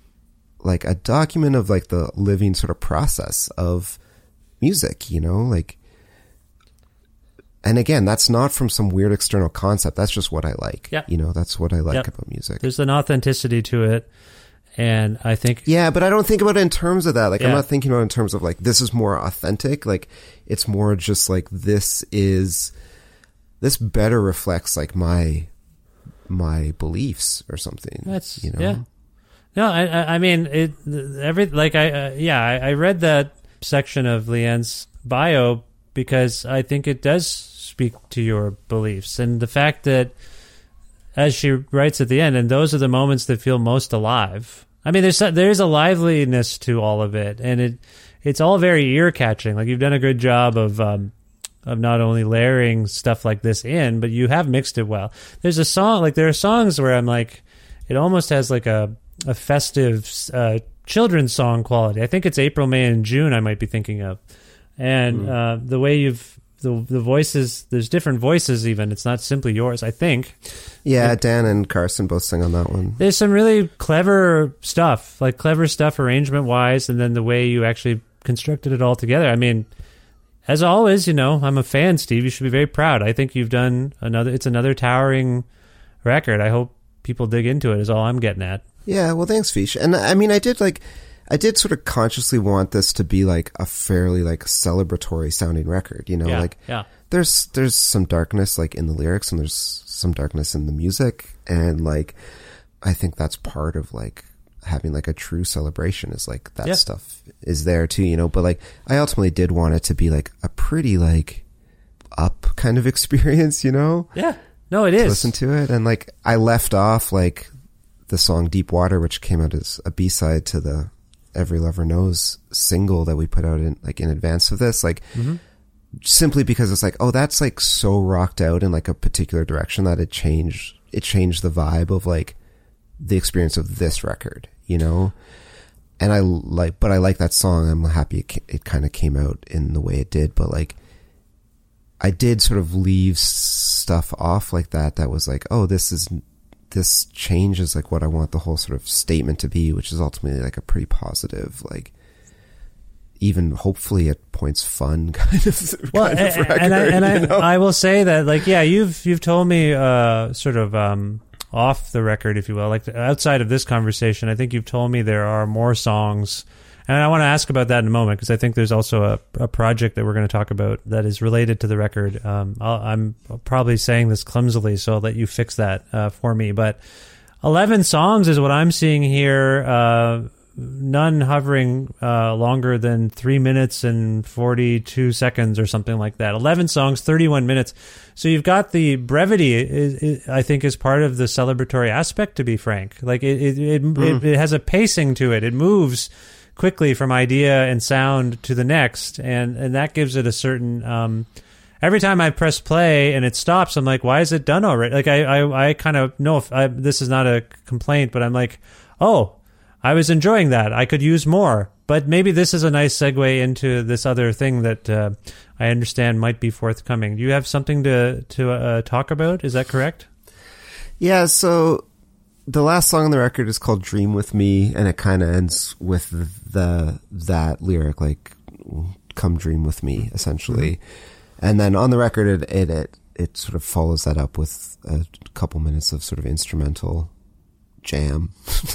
a document of like the living sort of process of music, you know, like, and again, that's not from some weird external concept. That's just what I like. Yeah. You know, that's what I like about music. There's an authenticity to it. And I think... Yeah, but I don't think about it in terms of that. Like, I'm not thinking about it in terms of like, this is more authentic. Like, it's more just like, this better reflects like my beliefs or something. That's, you know? Yeah. No, I mean, I read that section of Leanne's bio because I think it does speak to your beliefs. And the fact that, as she writes at the end, and those are the moments that feel most alive. I mean, there's a liveliness to all of it, and it's all very ear-catching. Like, you've done a good job of not only layering stuff like this in, but you have mixed it well. There's a song, like, there are songs where I'm like, it almost has like a festive children's song quality. I think it's April, May, and June I might be thinking of. And the way the voices, there's different voices even. It's not simply yours, I think. Yeah, Dan and Carson both sing on that one. There's some really clever stuff arrangement-wise, and then the way you actually constructed it all together. I mean, as always, I'm a fan, Steve. You should be very proud. I think you've done another towering record. I hope people dig into it, is all I'm getting at. Yeah, well, thanks, Fish. And I mean, I did sort of consciously want this to be like a fairly like celebratory sounding record, There's some darkness like in the lyrics, and there's some darkness in the music, and like I think that's part of like having like a true celebration is like that stuff is there too, but like I ultimately did want it to be like a pretty like up kind of experience, Yeah. No, it is. Listen to it, and like I left off like the song Deep Water, which came out as a B-side to the Every Lover Knows single that we put out in advance of this, like simply because it's like, oh, that's like so rocked out in like a particular direction that it changed the vibe of like the experience of this record, and I like that song. I'm happy it kind of came out in the way it did, but like I did sort of leave stuff off like that was like, oh, this changes like what I want the whole sort of statement to be, which is ultimately like a pretty positive, like even hopefully at points fun kind of record. I will say that like, yeah, you've told me sort of off the record, if you will, like outside of this conversation, I think you've told me there are more songs, and I want to ask about that in a moment, because I think there's also a project that we're going to talk about that is related to the record. I'm probably saying this clumsily, so I'll let you fix that for me. But 11 songs is what I'm seeing here, none hovering longer than 3 minutes and 42 seconds or something like that. 11 songs, 31 minutes. So you've got the brevity, I think, is part of the celebratory aspect, to be frank. Like it has a pacing to it. It moves quickly from idea and sound to the next, and that gives it a certain every time I press play and it stops, I'm like, why is it done already? Like I kind of know if this is not a complaint, but I'm like, oh, I was enjoying that, I could use more. But maybe this is a nice segue into this other thing that I understand might be forthcoming. Do you have something to talk about? Is that correct? Yeah, so the last song on the record is called Dream With Me, and it kind of ends with that lyric, like, come dream with me, essentially. And then on the record, it sort of follows that up with a couple minutes of sort of instrumental jam,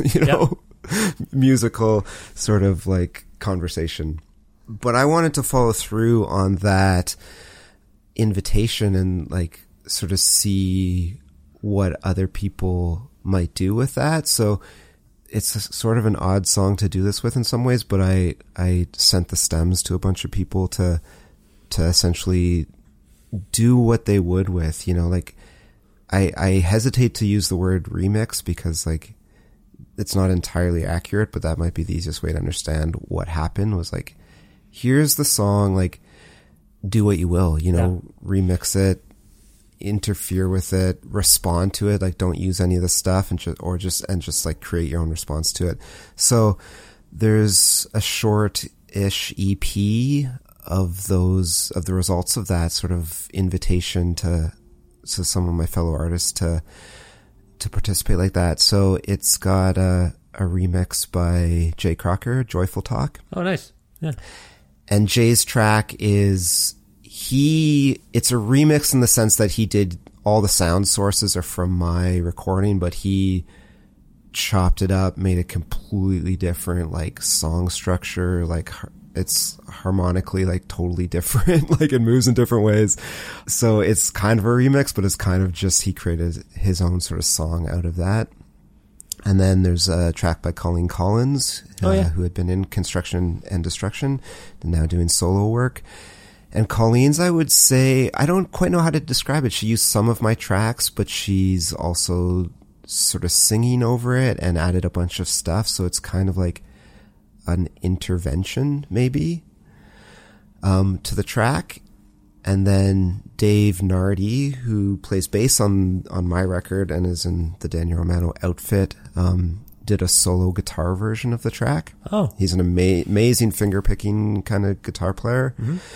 musical sort of like conversation. But I wanted to follow through on that invitation and like sort of see what other people might do with that. So it's sort of an odd song to do this with in some ways, but I sent the stems to a bunch of people to essentially do what they would with, like I hesitate to use the word remix because like it's not entirely accurate, but that might be the easiest way to understand what happened. Was like, here's the song, like do what you will, remix it, interfere with it, respond to it, like don't use any of the stuff and just like create your own response to it. So there's a short-ish EP of the results of that sort of invitation to some of my fellow artists to participate like that. So it's got a remix by Jay Crocker, Joyful Talk. Oh, nice. Yeah. And Jay's track it's a remix in the sense that he did all the sound sources are from my recording, but he chopped it up, made it completely different, like song structure, like it's harmonically like totally different, like it moves in different ways. So it's kind of a remix, but it's kind of just he created his own sort of song out of that. And then there's a track by Colleen Collins, who had been in Construction and Destruction and now doing solo work. And Colleen's, I would say, I don't quite know how to describe it. She used some of my tracks, but she's also sort of singing over it and added a bunch of stuff. So it's kind of like an intervention, maybe, to the track. And then Dave Nardi, who plays bass on my record and is in the Daniel Romano outfit, did a solo guitar version of the track. Oh. He's an amazing finger-picking kind of guitar player.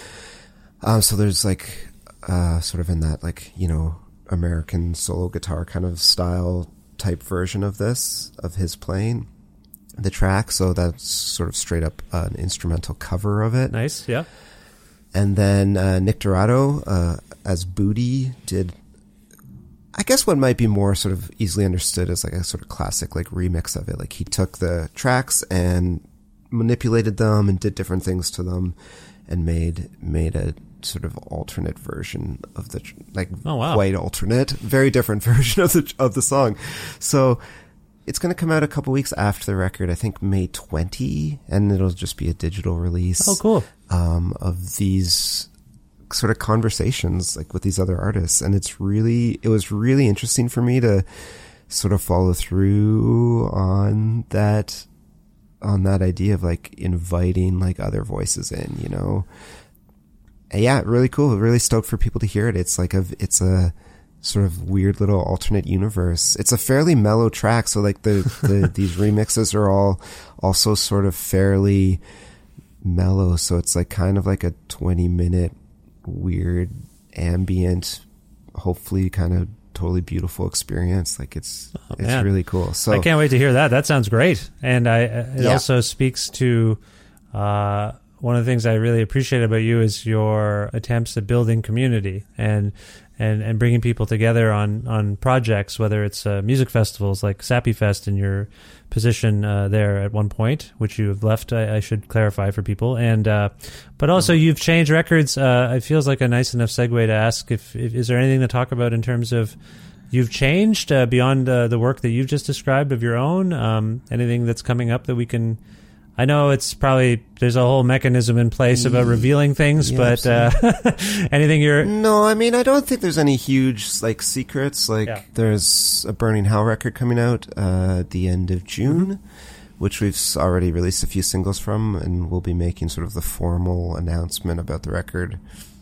So there's like, sort of in that, like, you know, American solo guitar kind of style type version of this, of his playing the track. So that's sort of straight up an instrumental cover of it. Nice, yeah. And then Nick Dorado, as Booty, did, I guess what might be more sort of easily understood as like a sort of classic like remix of it. Like he took the tracks and manipulated them and did different things to them and made a sort of alternate version of the quite alternate, very different version of the song. So it's going to come out a couple weeks after the record, I think May 20, and it'll just be a digital release. Oh, cool. Of these sort of conversations like with these other artists. And it was really interesting for me to sort of follow through on that idea of like inviting like other voices in, you know. And yeah, really cool. Really stoked for people to hear it. It's a sort of weird little alternate universe. It's a fairly mellow track. So like these remixes are all also sort of fairly mellow. So it's like kind of like a 20-minute weird ambient, hopefully kind of totally beautiful experience. Like it's really cool. So I can't wait to hear that. That sounds great. And it also speaks to, one of the things I really appreciate about you is your attempts at building community and bringing people together on projects, whether it's music festivals like Sappy Fest in your position there at one point, which you have left, I should clarify for people. And but also you've changed records. It feels like a nice enough segue to ask if is there anything to talk about in terms of you've changed beyond the work that you've just described of your own? Anything that's coming up that we can... I know it's probably, there's a whole mechanism in place about revealing things, but anything you're... No, I mean, I don't think there's any huge, like, secrets. Like, there's a Burning Hell record coming out at the end of June, which we've already released a few singles from, and we'll be making sort of the formal announcement about the record,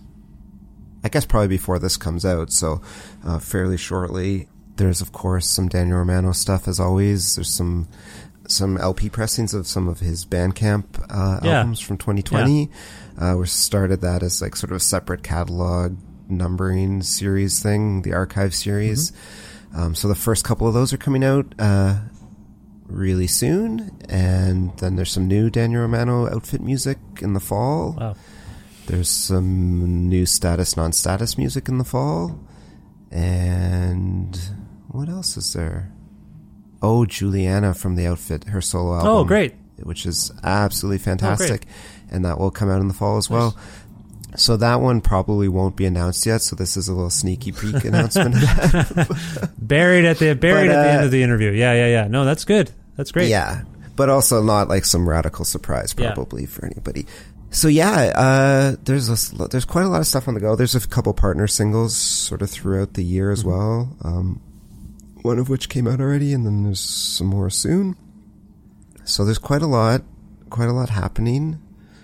I guess probably before this comes out, so fairly shortly. There's, of course, some Daniel Romano stuff, as always. There's some LP pressings of some of his Bandcamp albums from 2020. We started that as like sort of a separate catalog numbering series thing, the archive series. So the first couple of those are coming out really soon, and then there's some new Daniel Romano outfit music in the fall. Wow. There's some new Status Non-Status music in the fall, and what else is there? Oh, Juliana from the outfit, her solo album. Oh, great. Which is absolutely fantastic. Oh, and that will come out in the fall as well. So that one probably won't be announced yet. So this is a little sneaky peek announcement of that. buried at the end of the interview. Yeah. No, that's good. That's great. Yeah. But also not like some radical surprise probably for anybody. So yeah, there's quite a lot of stuff on the go. There's a couple partner singles sort of throughout the year as well. One of which came out already, and then there's some more soon. So there's quite a lot happening.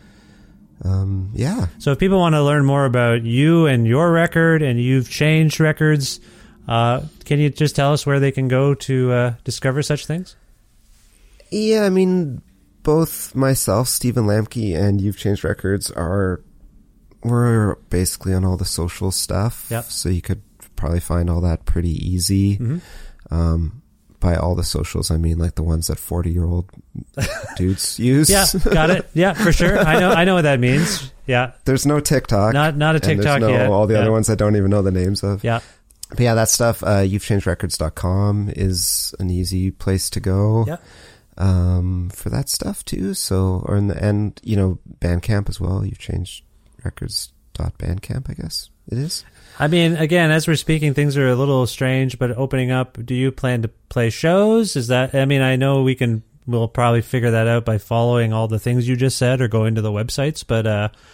So if people want to learn more about you and your record, and You've Changed Records, can you just tell us where they can go to discover such things? Yeah, I mean, both myself, Stephen Lamke, and You've Changed Records we're basically on all the social stuff. Yep. So you could probably find all that pretty easy. By all the socials, I mean like the ones that 40-year-old dudes use. Yeah, got it. Yeah, for sure. I know what that means. Yeah. There's no TikTok. Not a TikTok there's yet. all the other ones I don't even know the names of. Yeah. But yeah, that stuff, you'vechangedrecords.com is an easy place to go. Yeah. For that stuff too. So, and you know, Bandcamp as well. you'vechangedrecords.bandcamp, I guess it is. I mean, again, as we're speaking, things are a little strange, but opening up, do you plan to play shows? I know we'll probably figure that out by following all the things you just said or going to the websites, but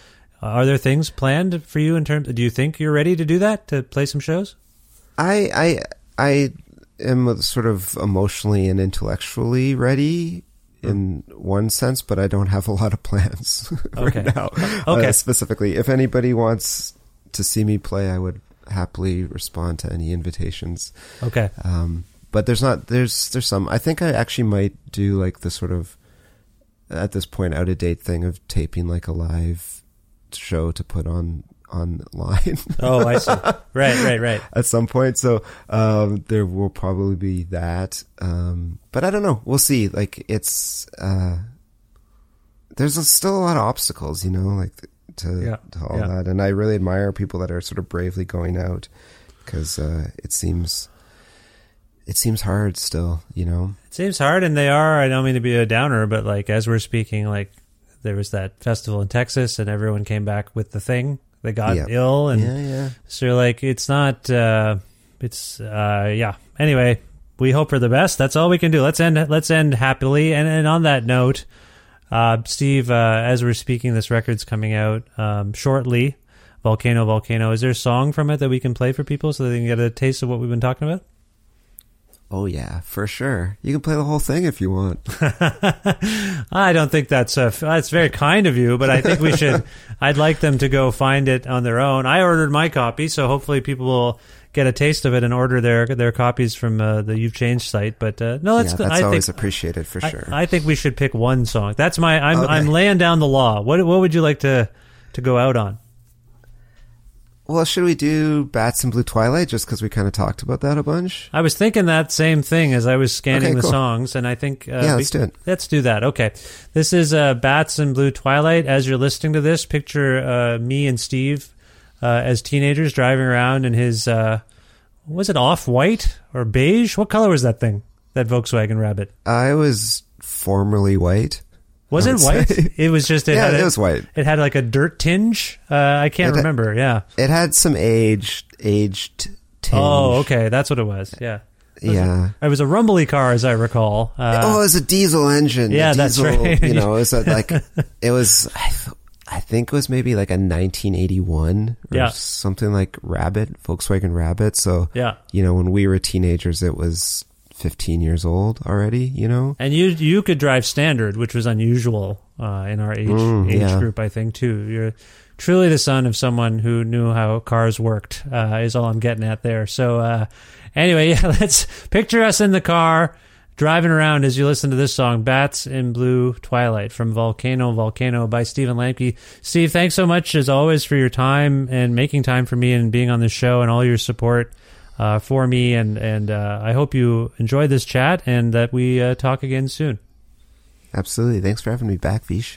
Are there things planned for you in terms? Do you think you're ready to do that, to play some shows? I am sort of emotionally and intellectually ready in one sense, but I don't have a lot of plans right now. Okay. Specifically, if anybody wants to see me play, I would happily respond to any invitations. Okay. But there's some. I think I actually might do like the sort of, at this point, out of date thing of taping like a live show to put online. Oh, I see. Right. At some point. So, there will probably be that. But I don't know. We'll see. Like it's, there's still a lot of obstacles, like to all that. And I really admire people that are sort of bravely going out, because, it seems hard still, It seems hard, and they are. I don't mean to be a downer, but like as we're speaking, like there was that festival in Texas, and everyone came back with the thing. They got ill, and so you're like, it's not. Anyway, we hope for the best. That's all we can do. Let's end happily. And on that note, Steve, as we're speaking, this record's coming out shortly. Volcano. Is there a song from it that we can play for people so they can get a taste of what we've been talking about? Oh, yeah, for sure. You can play the whole thing if you want. I don't think that's very kind of you, but I think we should. I'd like them to go find it on their own. I ordered my copy, so hopefully people will get a taste of it and order their copies from the You've Changed site. But no, that's always appreciated for sure. I think we should pick one song. That's I'm laying down the law. What would you like to go out on? Well, should we do Bats in Blue Twilight, just because we kind of talked about that a bunch? I was thinking that same thing as I was scanning the songs, and I think... let's do it. Let's do that. Okay. This is Bats in Blue Twilight. As you're listening to this, picture me and Steve as teenagers driving around in his... was it off-white or beige? What color was that thing, that Volkswagen Rabbit? I was formerly white. Was it white? It was just... it was white. It had like a dirt tinge? I can't remember, yeah. It had some aged tinge. Oh, okay. That's what it was, yeah. It was a rumbly car, as I recall. It was a diesel engine. Yeah, that's right. It was it was... I think it was maybe like a 1981 or something like Volkswagen Rabbit. So, when we were teenagers, it was 15 years old already, And you could drive standard, which was unusual in our age group, I think, too. You're truly the son of someone who knew how cars worked, is all I'm getting at there. So anyway, let's picture us in the car driving around as you listen to this song, Bats in Blue Twilight, from Volcano by Stephen Lamke. Steve, thanks so much, as always, for your time and making time for me and being on this show and all your support for me, and I hope you enjoyed this chat and that we talk again soon. Absolutely. Thanks for having me back, Vish.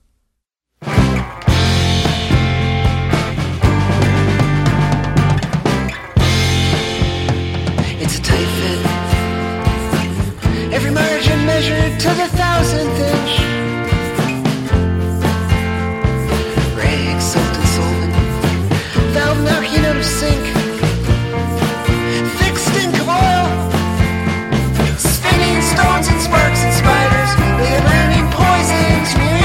It's a tight fit, every margin measured to the 1,000th inch. Rag, salt and solvent, valve knocking out of sink. Stones and sparks and spiders, they're learning poisons from your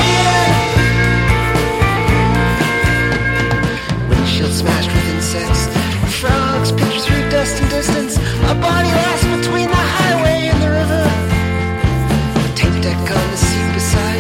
ear. Windshield smashed with insects, frogs pictured through dust and distance, a body lost between the highway and the river, a tape deck on the seat beside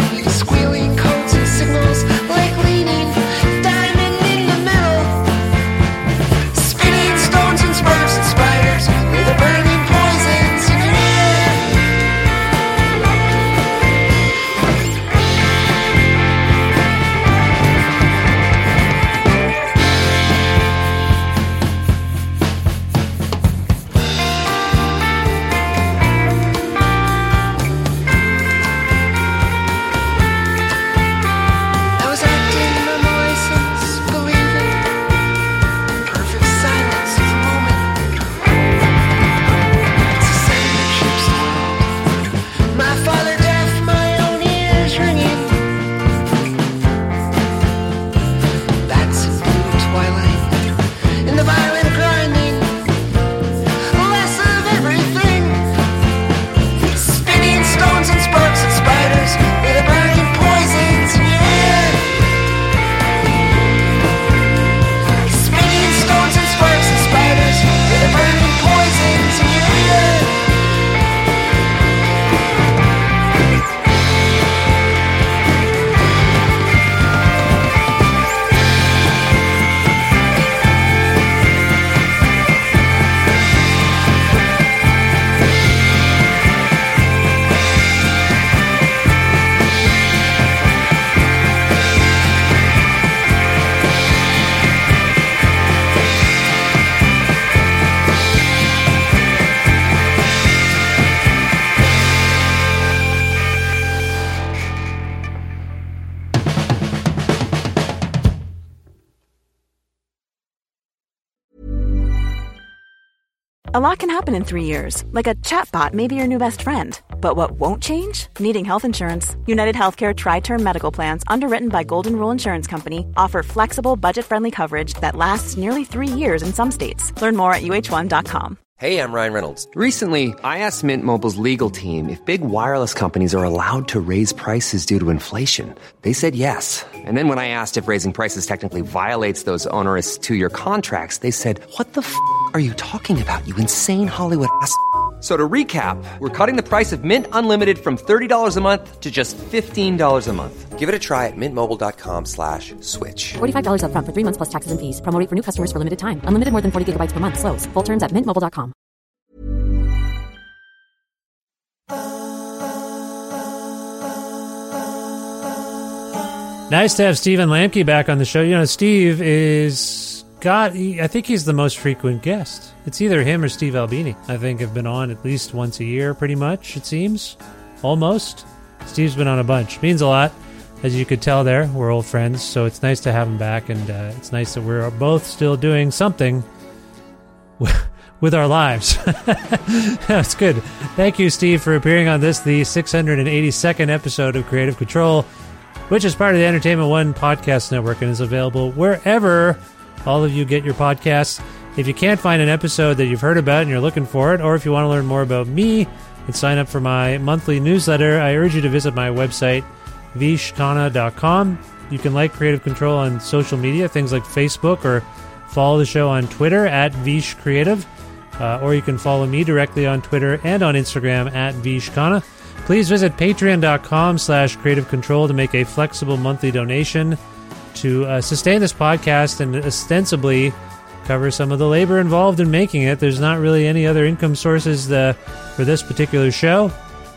A lot can happen in 3 years, like a chatbot may be your new best friend. But what won't change? Needing health insurance. United Healthcare Tri-Term Medical Plans, underwritten by Golden Rule Insurance Company, offer flexible, budget-friendly coverage that lasts nearly 3 years in some states. Learn more at uh1.com. Hey, I'm Ryan Reynolds. Recently, I asked Mint Mobile's legal team if big wireless companies are allowed to raise prices due to inflation. They said yes. And then when I asked if raising prices technically violates those onerous 2-year contracts, they said, "What the f*** are you talking about, you insane Hollywood ass?" So to recap, we're cutting the price of Mint Unlimited from $30 a month to just $15 a month. Give it a try at mintmobile.com/switch. $45 up front for 3 months plus taxes and fees. Promo rate for new customers for limited time. Unlimited more than 40 gigabytes per month. Slows full terms at mintmobile.com. Nice to have Stephen Lamke back on the show. You know, Steve I think he's the most frequent guest. It's either him or Steve Albini. I think have been on at least once a year, pretty much, it seems. Almost. Steve's been on a bunch. Means a lot, as you could tell there. We're old friends, so it's nice to have him back, and it's nice that we're both still doing something with our lives. That's good. Thank you, Steve, for appearing on this, the 682nd episode of Creative Control, which is part of the Entertainment One podcast network and is available wherever all of you get your podcasts. If you can't find an episode that you've heard about and you're looking for it, or if you want to learn more about me and sign up for my monthly newsletter, I urge you to visit my website, vishkhanna.com. You can like Creative Control on social media, things like Facebook, or follow the show on Twitter at vishcreative, or you can follow me directly on Twitter and on Instagram at vishkhanna. Please visit patreon.com/Creative Control to make a flexible monthly donation to sustain this podcast and ostensibly cover some of the labor involved in making it. There's not really any other income sources for this particular show.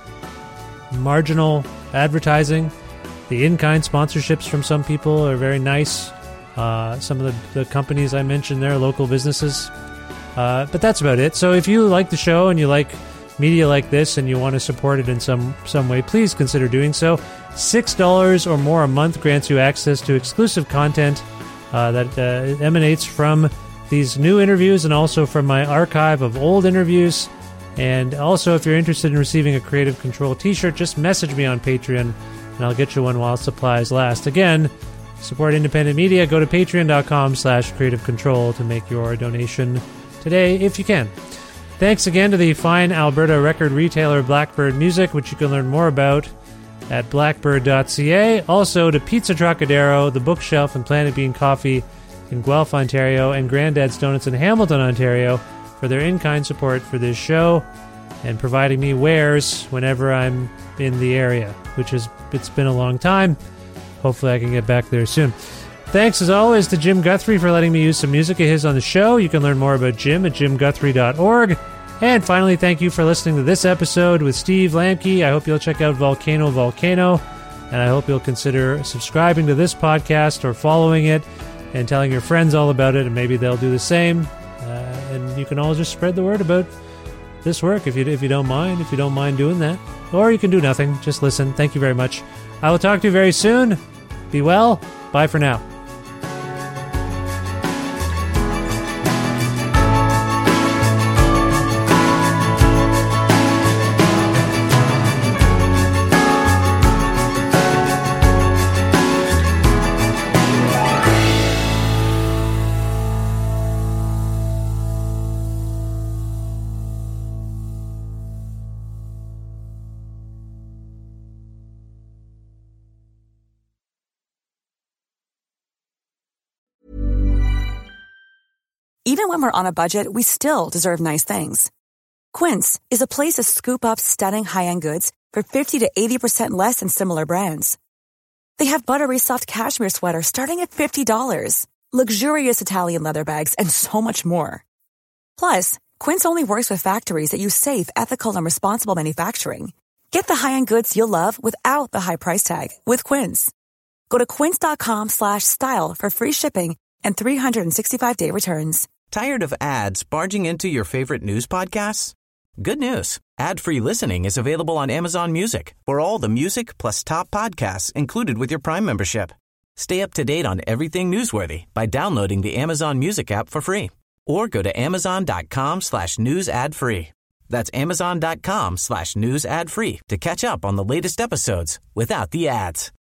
Marginal advertising. The in-kind sponsorships from some people are very nice. Some of the companies I mentioned there, local businesses. But that's about it. So if you like the show and you like media like this and you want to support it in some way, please consider doing so. $6 or more a month grants you access to exclusive content that emanates from these new interviews and also from my archive of old interviews. And also, if you're interested in receiving a Creative Control t-shirt, just message me on Patreon and I'll get you one while supplies last. Again, support independent media. Go to patreon.com/Creative Control to make your donation today if you can. Thanks again to the fine Alberta record retailer Blackbird Music, which you can learn more about at blackbird.ca. Also to Pizza Trocadero, The Bookshelf, and Planet Bean Coffee in Guelph, Ontario, and Granddad's Donuts in Hamilton, Ontario, for their in-kind support for this show and providing me wares whenever I'm in the area, it's been a long time. Hopefully I can get back there soon. Thanks, as always, to Jim Guthrie for letting me use some music of his on the show. You can learn more about Jim at jimguthrie.org. And finally, thank you for listening to this episode with Steve Lamke. I hope you'll check out Volcano, and I hope you'll consider subscribing to this podcast or following it and telling your friends all about it, and maybe they'll do the same. And you can all just spread the word about this work if you don't mind doing that. Or you can do nothing, just listen. Thank you very much. I will talk to you very soon. Be well. Bye for now. Even when we're on a budget, we still deserve nice things. Quince is a place to scoop up stunning high-end goods for 50 to 80% less than similar brands. They have buttery soft cashmere sweaters starting at $50, luxurious Italian leather bags, and so much more. Plus, Quince only works with factories that use safe, ethical, and responsible manufacturing. Get the high-end goods you'll love without the high price tag with Quince. Go to quince.com/style for free shipping and 365-day returns. Tired of ads barging into your favorite news podcasts? Good news. Ad-free listening is available on Amazon Music for all the music plus top podcasts included with your Prime membership. Stay up to date on everything newsworthy by downloading the Amazon Music app for free or go to amazon.com/news ad free. That's amazon.com/news ad free to catch up on the latest episodes without the ads.